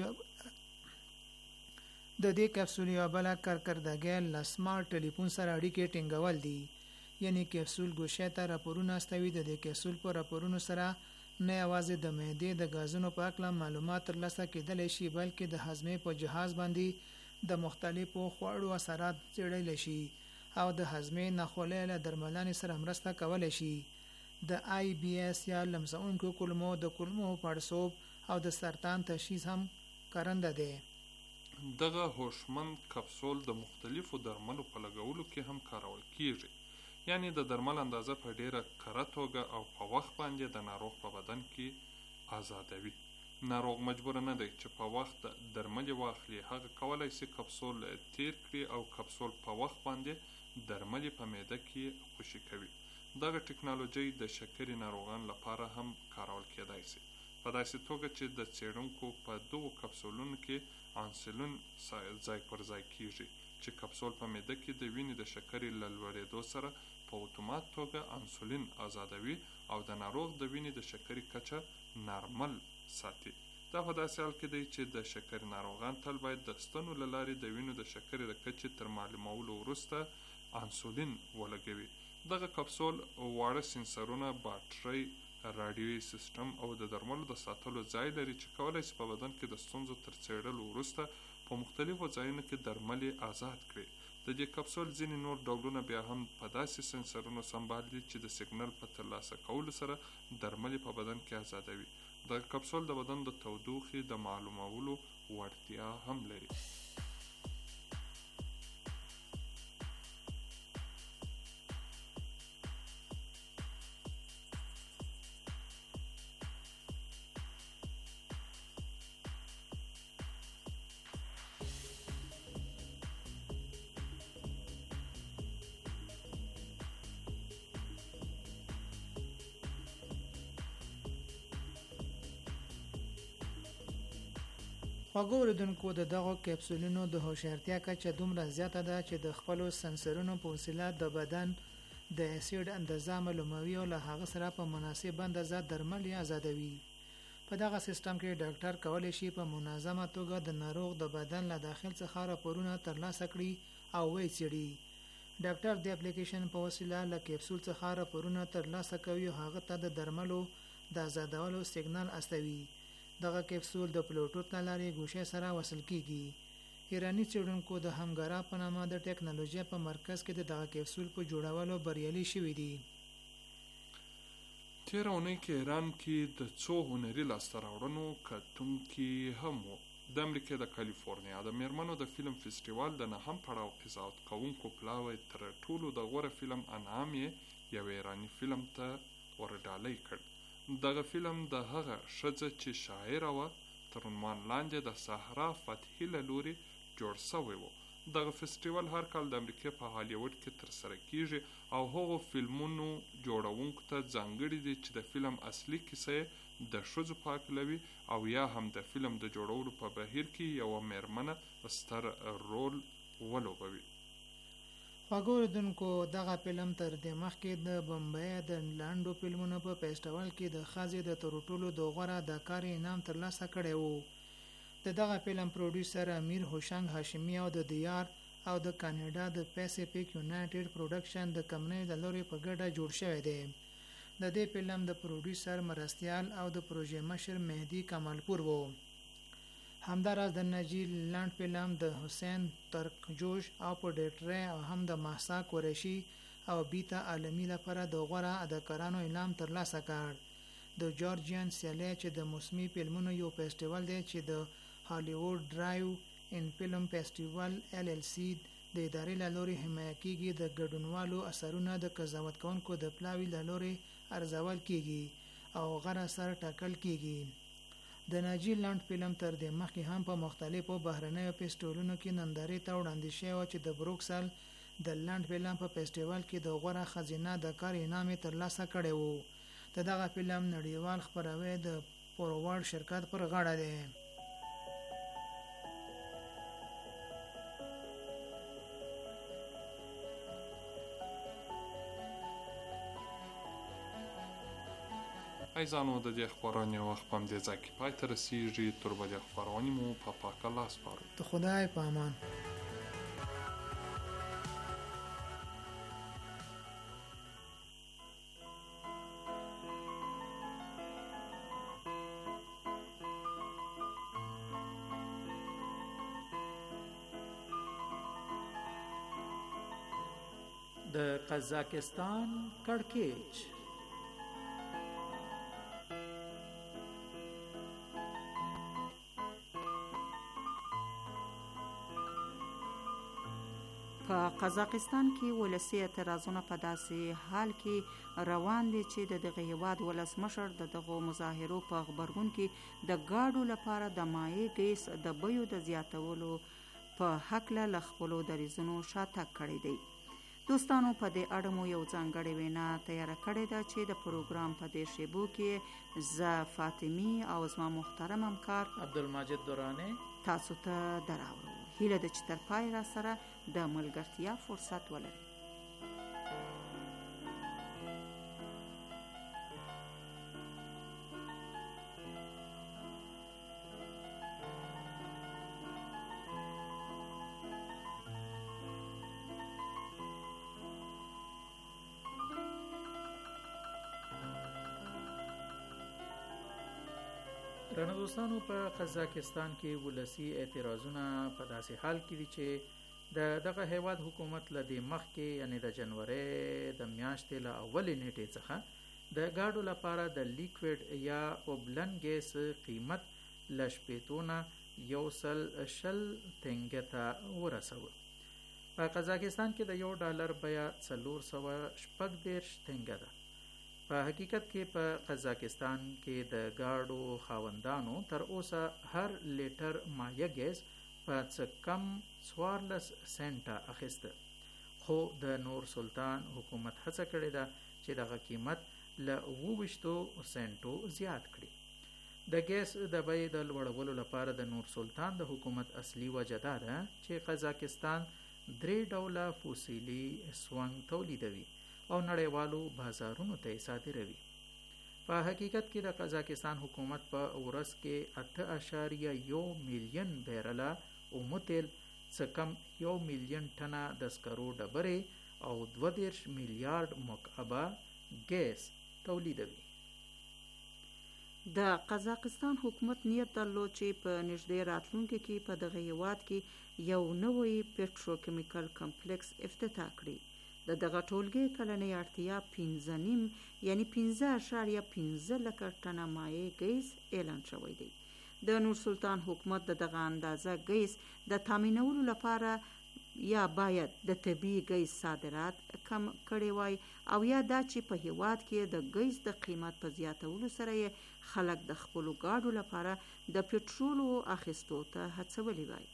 د دې کپسول یوه بله کارکردګي له سمارټ ټلیفون سره اړیکې ټینګول دي. یعنی کپسول ګوشې ته راپورونه استوي. د دې کپسول په راپورونو سره نه یوازې د معدې د غازونو په اړه معلومات ترلاسه کېدلی شي بلکې د هضمې په جهاز باندې د مختلفو خواړو اثرات څېړلی شي او د هضمې ناخوالۍ له درملنې سره مرسته کولی شي. د آی بی اس یا لمسونکو کولمو د کولمو پړسوب او د سرطان تشخیص هم کارنده دی. دغه هوشمند کپسول د مختلفو درملو په لګولو کې هم کارول کیږي. یعنی د درمل اندازه په ډیره کره توګه او په وخت باندې د ناروغ په بدن کې آزادوي. ناروغ مجبور نه دی چې په وخت درمل واخلي. هغه کولی شي کپسول تیر کړي او کپسول په وخت باندې درمل په معده کې خوشې کوي. دغه ټکنالوژي د شکرې ناروغانو لپاره هم کارول کېدای شي په داسې توګه چې د څېړونکو په دغو کپسولونو کې انسولین ځای پر ځای کیږي چې کپسول په معده کې د وینې د شکرې له لوړېدو سره په اتومات توګه انسولین آزادوي او د ناروغ د وینې د شکرې کچه نارمل ساتي. دا په داسې حال کې دی چې د شکرې ناروغان تل باید د ستنو له لارې د وینې د شکرې د کچې تر معلومولو وروسته انسولین ولګوي. دغه کپسول واړه سنسرونه، باترۍ، راډیوي سیستم او د درملو د ساتلو ځای لري چې کولی شي په بدن کې د ستونزو تر څېړلو وروسته په مختلفو ځایونو کې درمل آزاد کړي. د دې کپسول ځینې نور ډولونه بیا هم په داسې سنسرونو سمبال دي چې د سیګنل په ترلاسه کولو سره درمل په بدن کې آزادوي. دغه کپسول د بدن د تودوخې د معلومولو وړتیا هم لري. خواږه اوریدونکو د دغو کپسولونو د هوښیارتیا کچه دومره زیاته ده چې د خپلو سنسرونو په وسیله د بدن د اسید اندازه معلوموي او له هغه سره په مناسب اندازه درمل یا آزادوي. په دغه سیستم کې ډاکټر کولی شي په منظمه توګه د ناروغ د بدن له داخل څخه راپورونه ترلاسه کړي او ویې څېړي. ډاکټر د اپلیکیشن په وسیله له کپسول څخه راپورونه ترلاسه کوي او هغه ته د درملو د آزادولو سیګنال استوي. دغه کپسول د بلوټوث له لارې ګوشې سره وصل کیږي. ایرانی څېړونکو د همګرا په نامه د ټکنالوژي په مرکز کې د دغه کپسول په جوړولو بریالي شوي دي. تېره اونۍ کې ایران کې د څو هنري لاسته راوړنو کتونکي هم وو. د امریکا د کالیفورنیا د میرمنو د فلم فستیوال د نهم پړاو قضاوت کوونکو پلاوی تر ټولو د غوره فلم انعام یې یو ایرانی فلم ته ورډالۍ کړ. دغه فلم د هغه ښځه چې شاعره وه تر عنوان لاندې د صحرا فتحي له لوري جوړ شوی و. دغه فستیوال هر کال د امریکا په هالیوډ کې ترسره کیږي او هغو فلمونو جوړونکو ته ځانګړي دي چې د فلم اصلي کیسه یې د ښځو په هکله وي او یا هم د فلم د جوړولو په بهیر کې یوه میرمنه ستر رول ولوبوي. خواږه اوریدونکو دغه فلم تر دې مخکې د بمبئی د لانډو فلمونو په فیسټیوال کې د ښځې د تر ټولو د غوره اداکارې انعام ترلاسه کړی و. د دغه فلم پروډوسر امیر هوشنګ هاشمي او د دیار او د کاناډا د پیسیفیک یونایټډ پروډکشن د کمپنۍ د لوري په ګډه جوړ شوی دی. د دې فلم د پروډوسر مرستیال او د پروژې مشر مهدي کمالپور وو. همداراز د نجی لاند فلم د حسین ترکجوش او په ډیرکټرۍ او هم د محسا قریشي او بیتا عالمي لپاره د غوره اداکارانو انعام ترلاسه کړ. د جورجیان سیالي چې د موسمي فلمونو یو فیسټیوال دی چې د هالیوډ ډرایو ان فلم فیسټیوال ایل ایل سی د ادارې له لوري حمایه کیږي. د ګډونوالو اثرونه د قضاوت کوونکو د پلاوي له لوري ارزول کیږي او غوره اثر ټاکل کیږي. د ناجی لاند فلم تر دې مخکې هم په مختلفو بهرنیو فیسټیوالونو کې نندارې ته وړاندې شوی چې د بروکسل د لاند فلم په فیسټیوال کې د غوره ښځینه اداکار انعام ترلاسه کړی و. د دغه فلم نړیوال خپروي د فورورډ شرکت پر غاړه دی. ایزانو د دې خپرونې وخت په همدې ځای کې پای ته رسیږي. تر بلې خپرونې مو په پاک الله سپارو. د خدای په امان. د قزاقستان کړکېچ په قزاقستان کې ولسی اعتراضونه په داسې حال کې روان دي چې د دغه هیواد ولسمشر د دغه مظاهرو په خبرګون کې د گاډو لپاره د مایع ګیس د بیو د زیاتولو په حق له خپلو دریځونو شاتګ کړی دی. دوستانو په دې اړه مو یو ځانګړې وینا تیاره کړې ده چې د پروګرام په دې شیبو کې ز فاطمی او زما محترم همکار عبدالمجید دورانی تاسو ته دراوړو. هیله ده چې تر پای را سره د ملګرتیا فرصت ولرئ. درنو دوستانو په قزاقستان کې ولسی اعتراضونه په داسې حال کې دي چې د دغه هیواد حکومت له دې مخکې یعنی د جنوري د میاشتې له اولې نیټې څخه د گاډو لپاره د لیکویډ یا اوبلن ګیس قیمت له شپېتونه یو سل شل تنګه ته ورسوه. په قزاقستان کې د یو ډالر بیه څلور سوه شپږ دېرش تنګه ده. په حقیقت کې په قزاقستان کې د گاډو خاوندانو تر اوسه هر لیټر مایع ګیس په څه کم څوارلس سنټه اخیسته، خو د نور سلطان حکومت هڅه کړې ده چې دغه قیمت له اوه ویشتو سنټو زیات کړي. د ګیس د بیې د لوړولو لپاره د نور سلطان د حکومت اصلي وجه دا ده چې قزاقستان درې ډوله فوسیلي سونګ تولیدوي او نړیوالو بازارونو ته یې صادروي. په حقیقت کې د قزاقستان حکومت په ورځ کې اته اعشاریه یو میلیون بیرله اومه تیل، څه کم یو میلیون ټنه د سکرو ډبرې او دوه دېرش میلیارډ مکعبه ګیس تولیدوي. د قزاقستان حکومت نیت درلود چې په نږدې راتلونکي کې په دغه هیواد کې یو نوی پټروکیمیکل کمپلیکس افتتاح کړي. د دغه ټولګې کلنۍ اړتیا پنځه نیم یعنی پنځه اعشاریه پنځه لکه ټنه مایع ګیس اعلان شوی دی. د نور سلطان حکومت د دغه اندازه ګیس د تامینولو لپاره یا باید د طبیعي ګیس صادرات کم کړي وای او یا دا چې په هیواد کې د ګیس د قیمت په زیاتولو سره یې خلک د خپلو ګاډو لپاره د پټرولو اخیستو ته هڅولی وای.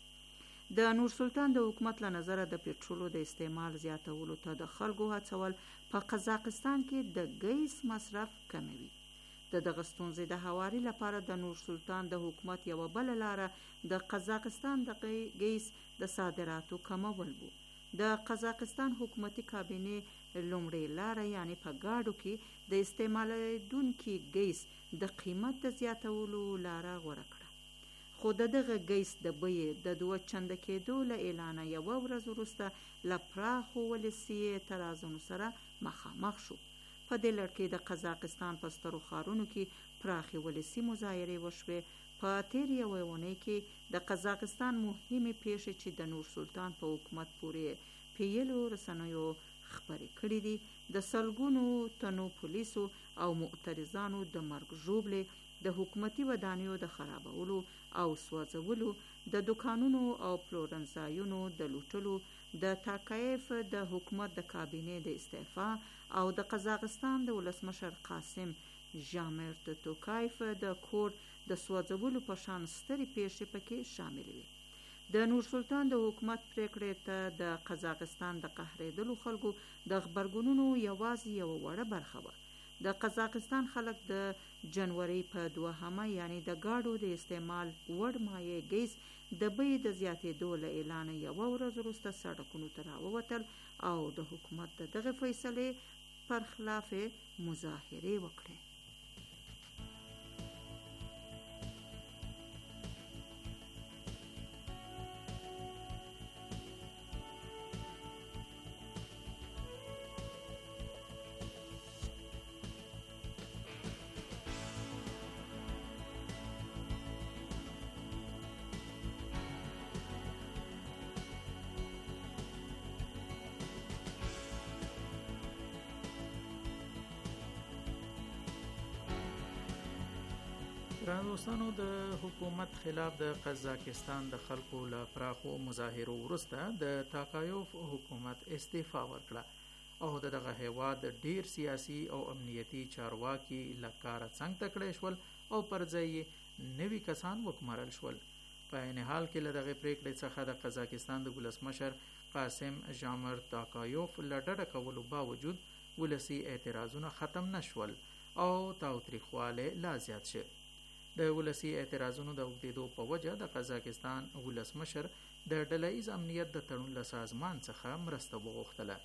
د نور سلطان د حکومت له نظره د پټرولو د استعمال زیاتولو ته د خلکو هڅول په قزاقستان کې د ګیس مصرف کموي. د دغه ستونزې د هواري لپاره د نور سلطان د حکومت یوه بله لاره د قزاقستان د ګیس د صادراتو کمول بو. د قزاقستان حکومتي کابینې لومړۍ لاره یعنی په ګاډو کې د استعمالیدونکي ګیس د قیمت د زیاتولو لاره غوره کړه، خو د دغه ګیس د بیې د دوه چنده کېدو له اعلانه یوه ورځ وروسته له پراخو ولسي اعتراضونو سره مخامخ شو. په دې لړ کې د قزاقستان په سترو ښارونو کې پراخې ولسي مظاهرې وشوې. په تیر یوه اونۍ کې د قزاقستان مهمې پیښې چې د نور سلطان په حکومت پورې پیلو رسنیو خپرې کړي دي د سلګونو تنو پولیسو او معترضانو د مرګ ژوبلې، د حکومتي ودانیو د خرابولو او سوځولو، د دکانونو او پلورنځایونو د لوټلو، د تاکایف د حکومت د کابینې د استعفا او د قزاقستان د ولسمشر قاسم ژامرت توکایف د کور د سوځولو په شان سترې پیښې پکې شامل وي. د نور سلطان د حکومت پریکړې ته د قزاقستان د قهرېدلو خلکو د غبرګونونو یوازې یوه وړه برخه وه. د قزاقستان خلک د جنوري په دوهمه یعنی د ګاډو د استعمال وړ مایع ګیس د بیې د زیاتېدو له اعلانه یوه ورځ وروسته سړکونو ته راووتل او د حکومت د دغې فیصلې پر خلاف مظاهرې وکړې. دوستانو، د حکومت خلاف د قزاقستان د خلکو له پراخو مظاهرو وروسته د تاکایوف حکومت استعفا ورکړه او د دغه هیواد ډیر سیاسي او امنیتي چارواکي له کاره څنګ ته کړی شول او پر ځای یې نوي کسان وګمارل شول. په عین حال کې له دغې پریکړې څخه د قزاقستان د ولسمشر قاسم ژامرت توکایوف له ډډه کولو باوجود ولسي اعتراضونه ختم نه شول او تاوتریخوالی لا زیات شو. د ولسي اعتراضونو د اوږدېدو په وجه د قزاقستان ولسمشر د ډلهییز امنیت د تړون له سازمان څخه مرسته وغوښتله.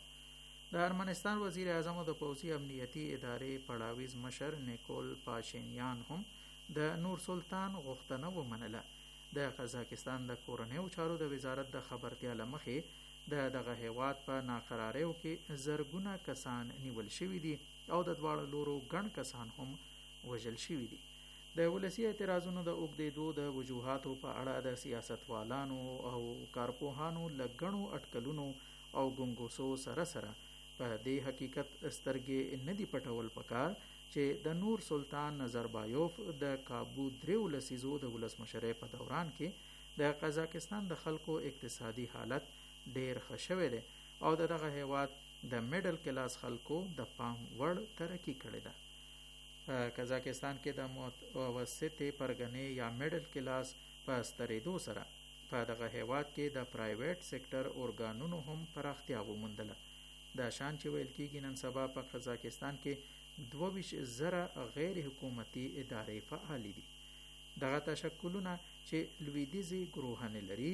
د ارمنستان وزیر اعظم او د پوځي امنیتي ادارې پړاویز مشر نیکول پاشینیان هم د نور سلطان غوښتنه ومنله. د قزاقستان د کورنیو چارو د وزارت د خبرتیا له مخې د دغه هیواد په ناقراریو کې زرګونه کسان نیول شوي دي او د دواړو لورو ګڼ کسان هم وژل شوي دي. د ولسي اعتراضونو د اوږدېدو د وجوهاتو په اړه د سیاستوالانو او کارپوهانو له ګڼو اټکلونو او ګنګوسو سره سره په دې حقیقت سترګې نه دي پټول پکار چې د نور سلطان نظربایوف د کابو درېو لسیزو د ولسمشرۍ په دوران کې د قزاقستان د خلکو اقتصادي حالت ډېر ښه شوی دی او د دغه هیواد د میډل کلاس خلکو د پام وړ ترقي کړې ده. په قزاقستان کې د متوسطې پرګنې یا میډل کلاس په سترېدو سره په دغه هیواد کې د پرایویټ سیکټر ارګانونو هم پراختیا وموندله. دا شان چې ویل کېږي نن سبا په قزاقستان کې دوه ویشت زره غیر حکومتي ادارې فعالې دي. دغه تشکلونه چې لویدیځي ګروهانې لري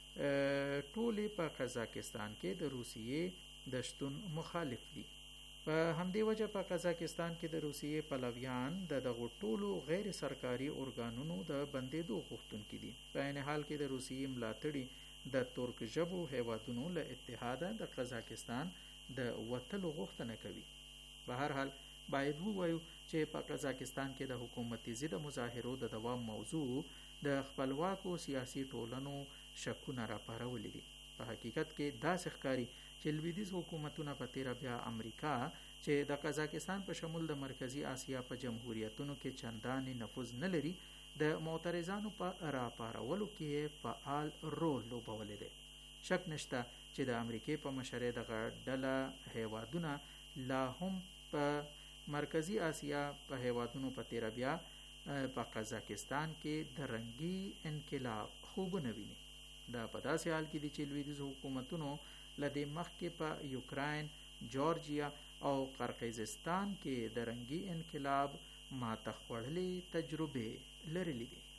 ټولې په قزاقستان کې د روسیې د شتون مخالف دي. په همدې وجه په قزاقستان کې د روسیې پلویان د دغو ټولو غیر سرکاري ارګانونو د بندېدو غوښتونکي دي. په عین حال کې د روسیې ملاتړي د ترک ژبو هیوادونو له اتحاده د قزاقستان د وتلو غوښتنه کوي. په هر حال باید ووایو چې په قزاقستان کې د حکومتي ضد مظاهرو د دوام موضوع د خپلواکو سیاسي ټولنو شکونه راپارولي دي. په حقیقت کې داسې ښکاري چې لویدیځ حکومتونه په تیره بیا امریکا چې د قزاقستان په شمول د مرکزی آسیا په جمهوریتونو کې چندانې نفوذ نه لري د معترضانو په راپارولو کې فعال رول لوبولی دی. شک نشته چې د امریکې په مشرۍ دغه ډله هیوادونه لا هم په مرکزی آسیا په هیوادونو په تیره بیا په قزاقستان کې د رنګي انقلاب خوبونه ویني. دا په داسې حال کې دي چې لویدیځ حکومتونو له دې مخکې په یوکراین، جورجیا او قرقیزستان کې د رنګي انقلاب ماته خوړلې تجربې لرلې دي.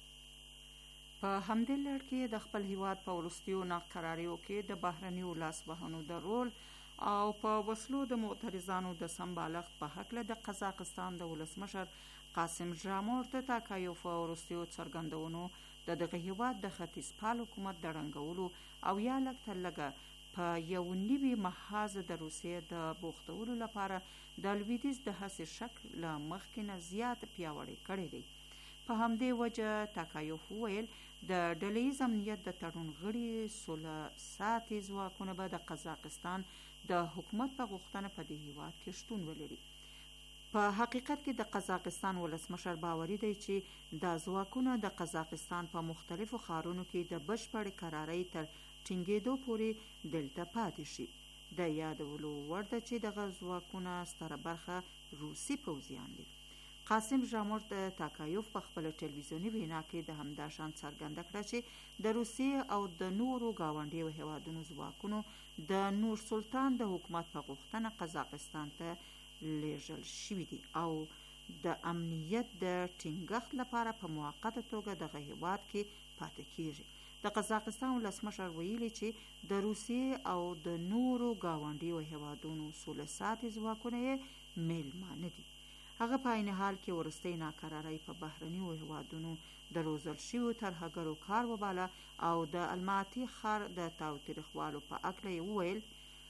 په همدې لړ کې د خپل هیواد په وروستیو ناقراریو کې د بهرنیو لاسوهنو د رول او په وسلو د معترضانو د سمبالښت په هکله د قزاقستان د ولسمشر قاسم ژاموټ د تاکایوف په وروستیو څرګندونو د دغه هیواد د ختیځپال حکومت د ړنګولو او یا لږ تر لږه په یو نوي محاذ د روسیې د بوختولو لپاره د لویدیځ د هڅې شکل له مخکې نه زیات پیاوړی کړی دی. په همدې وجه تاکایوف وویل د ډلهییز امنیت د تړون غړي سوله ساتي ځواکونه به د قزاقستان د حکومت په غوښتنه په دې هیواد کې شتون ولري. په حقیقت کې د قزاقستان ولسمشر باوري دی چې دا ځواکونه د قزاقستان په مختلفو ښارونو کې د بشپړې قرارۍ تر ټینګېدو پورې دلته پاتې شي. د یادولو وړ ده چې دغه ځواکونه ستره برخه روسي پوځیان دي. قاسم ژاموټ د تاکایوف په خپله ټلویزیوني وینا کې د همدا شان څرګنده کړه چې د روسیې او د نورو ګاونډیو هیوادونو ځواکونو د نور سلطان د حکومت په غوښتنه قزاقستان ته لیږل شوي دي او د امنیت د ټینګښت لپاره په موقته توګه دغه هیواد کې پاتې کیږي. د قزاقستان ولسمشر ویلي چې د روسیې او د نورو ګاونډیو هیوادونو سوله ساتي ځواکونه یې میلمانه دي. هغه په عین حال کې وروستۍ ناقرارۍ په بهرنیو هیوادونو د روزل شویو ترهګرو کار وباله او د الماتي ښار د تاوتریخوالو په هکله یې وویل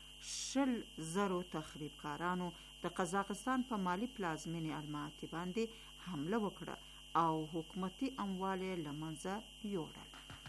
شل زرو تخریبکارانو د قزاقستان په مالي پلازمینې الماتي باندې حمله وکړه او حکومتي اموال یې له منځه یوړل.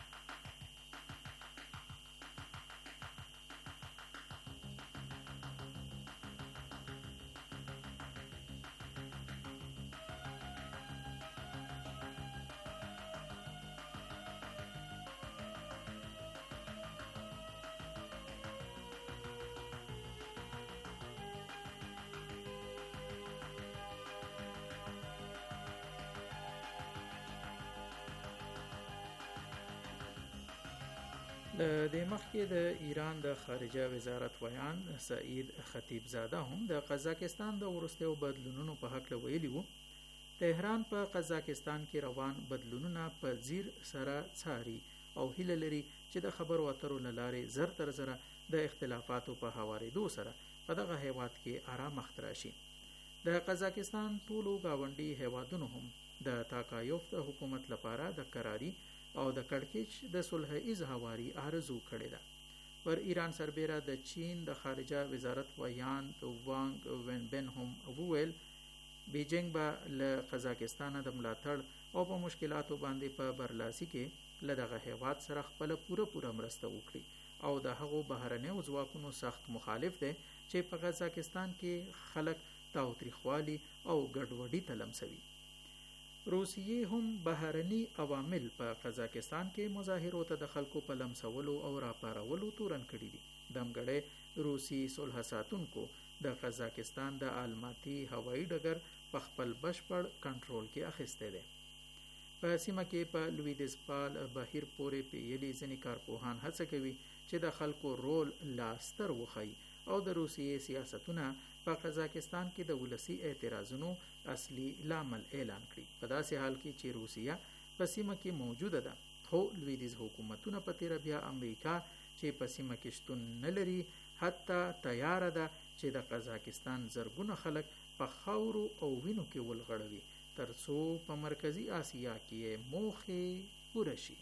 د دې مخکې د ایران د خارجه وزارت ویان سعید خطیب زاده هم د قزاقستان د وروستیو بدلونونو په هکله ویلي وو. تهران په قزاقستان کې روان بدلونونه په ځیر سره څاري او هیله لري چې د خبرو اترو له لارې زر تر زره د اختلافاتو په هوارېدو سره په دغه هیواد کې آرام مخته راشي. د قزاقستان ټولو ګاونډي هیوادونو هم د تاکایوف د حکومت لپاره د قراري او د کړکېچ د صلح اظهاري آرزو کړې ده. پر ایران سربیره د چین د خارجه وزارت ویان وانګ وینبن هم وویل بیجینګ به له قزاقستان د ملاتړ او په مشکلاتو باندې په برلاسي کې له دغه هیواد سره خپل پوره پوره مرسته وکړي او د هغو بهرنیو ځواکونو سخت مخالف دی چې په قزاقستان کې خلک تاوتریخوالي او ګډوډي ته لمسوي. روسیې هم بهرني عوامل په قزاقستان کې مظاهرو ته د خلکو په لمسولو او راپارولو تورن کړي دي. دمګړی روسي صلح ساتونکو د قزاقستان د الماتي هوایي ډګر په خپل بشپړ کنټرول کې اخیستی دی. په سیمه کې په لویدیځپال بهیر پورې پیلي ځینې کارپوهان هڅه کوي چې د خلکو رول لا ستر وښيي او د روسیې سیاستونه په قزاقستان کې د ولسی اعتراضونو اصلي لامل اعلان کړي. په داسې حال کې چې روسیه په سیمه کې موجوده ده، خو لویدیځ حکومتونه په تیره بیا امریکا چې په سیمه کې شتون نه لري حتی تیاره ده چې د قزاقستان زرګونه خلک په خاورو او وینو کې ولغړوي تر څو په مرکزی آسیا کې موخې پوره شي.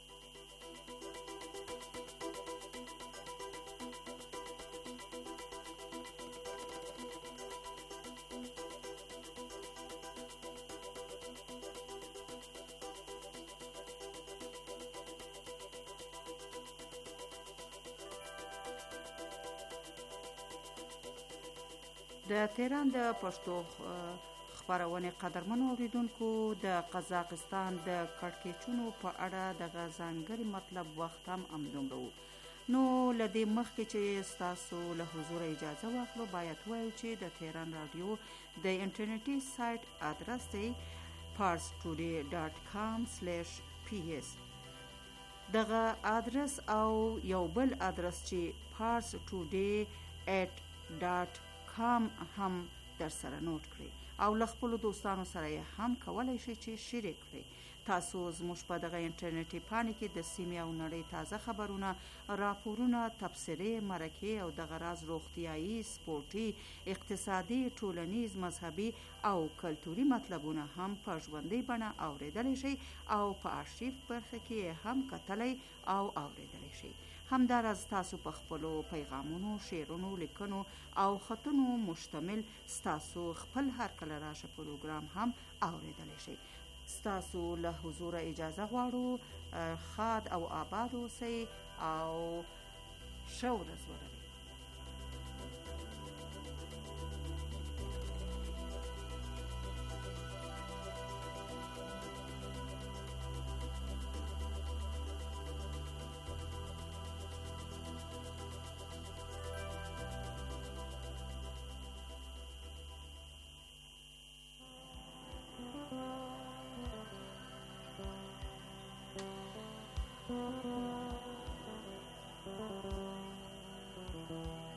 د تهران د پښتو خبرونه قدرمنو اوریدونکو د قزاقستان د کړکېچونو په اړه د غزانګری مطلب وخت هم امدومرو نو لدی مخکې چې تاسو له حضور اجازه واخلو باید وایو چې د تهران رادیو د انټرنیټي سایت ادرس دی پارس ټوډے ډاټ کام سلیش پی ایس. دغه ادرس او یو بل ادرس چې پارس ټوډے ایٹ ډاټ کام هم در سره نوٹ کړئ او له خپلو دوستانو سره یې هم کولی شئ چې شریک کړئ. تاسو زموږ په دغه انټرنیټي پاڼې کې د سیمې او نړۍ تازه خبرونه، راپورونه، تبصرې، مرکې او دغه راز روغتیایي، سپورټي، اقتصادي، ټولنیز، مذهبي او کلتوري مطلبونه هم په ژوندۍ بڼه اوریدلی شئ او په آرشیف برخه کې هم کتلی او اوریدلی شئ. همداراز تاسو په خپلو پیغامونو، شعرونو، لیکنو او خطونو مشتمل ستاسو خپل هر کله راشه پروګرام هم اوریدلی شئ. ستاسو له حضور اجازه غواړو خاد او آباد اوسئ او ښه ورځ ولرئ. Thank you.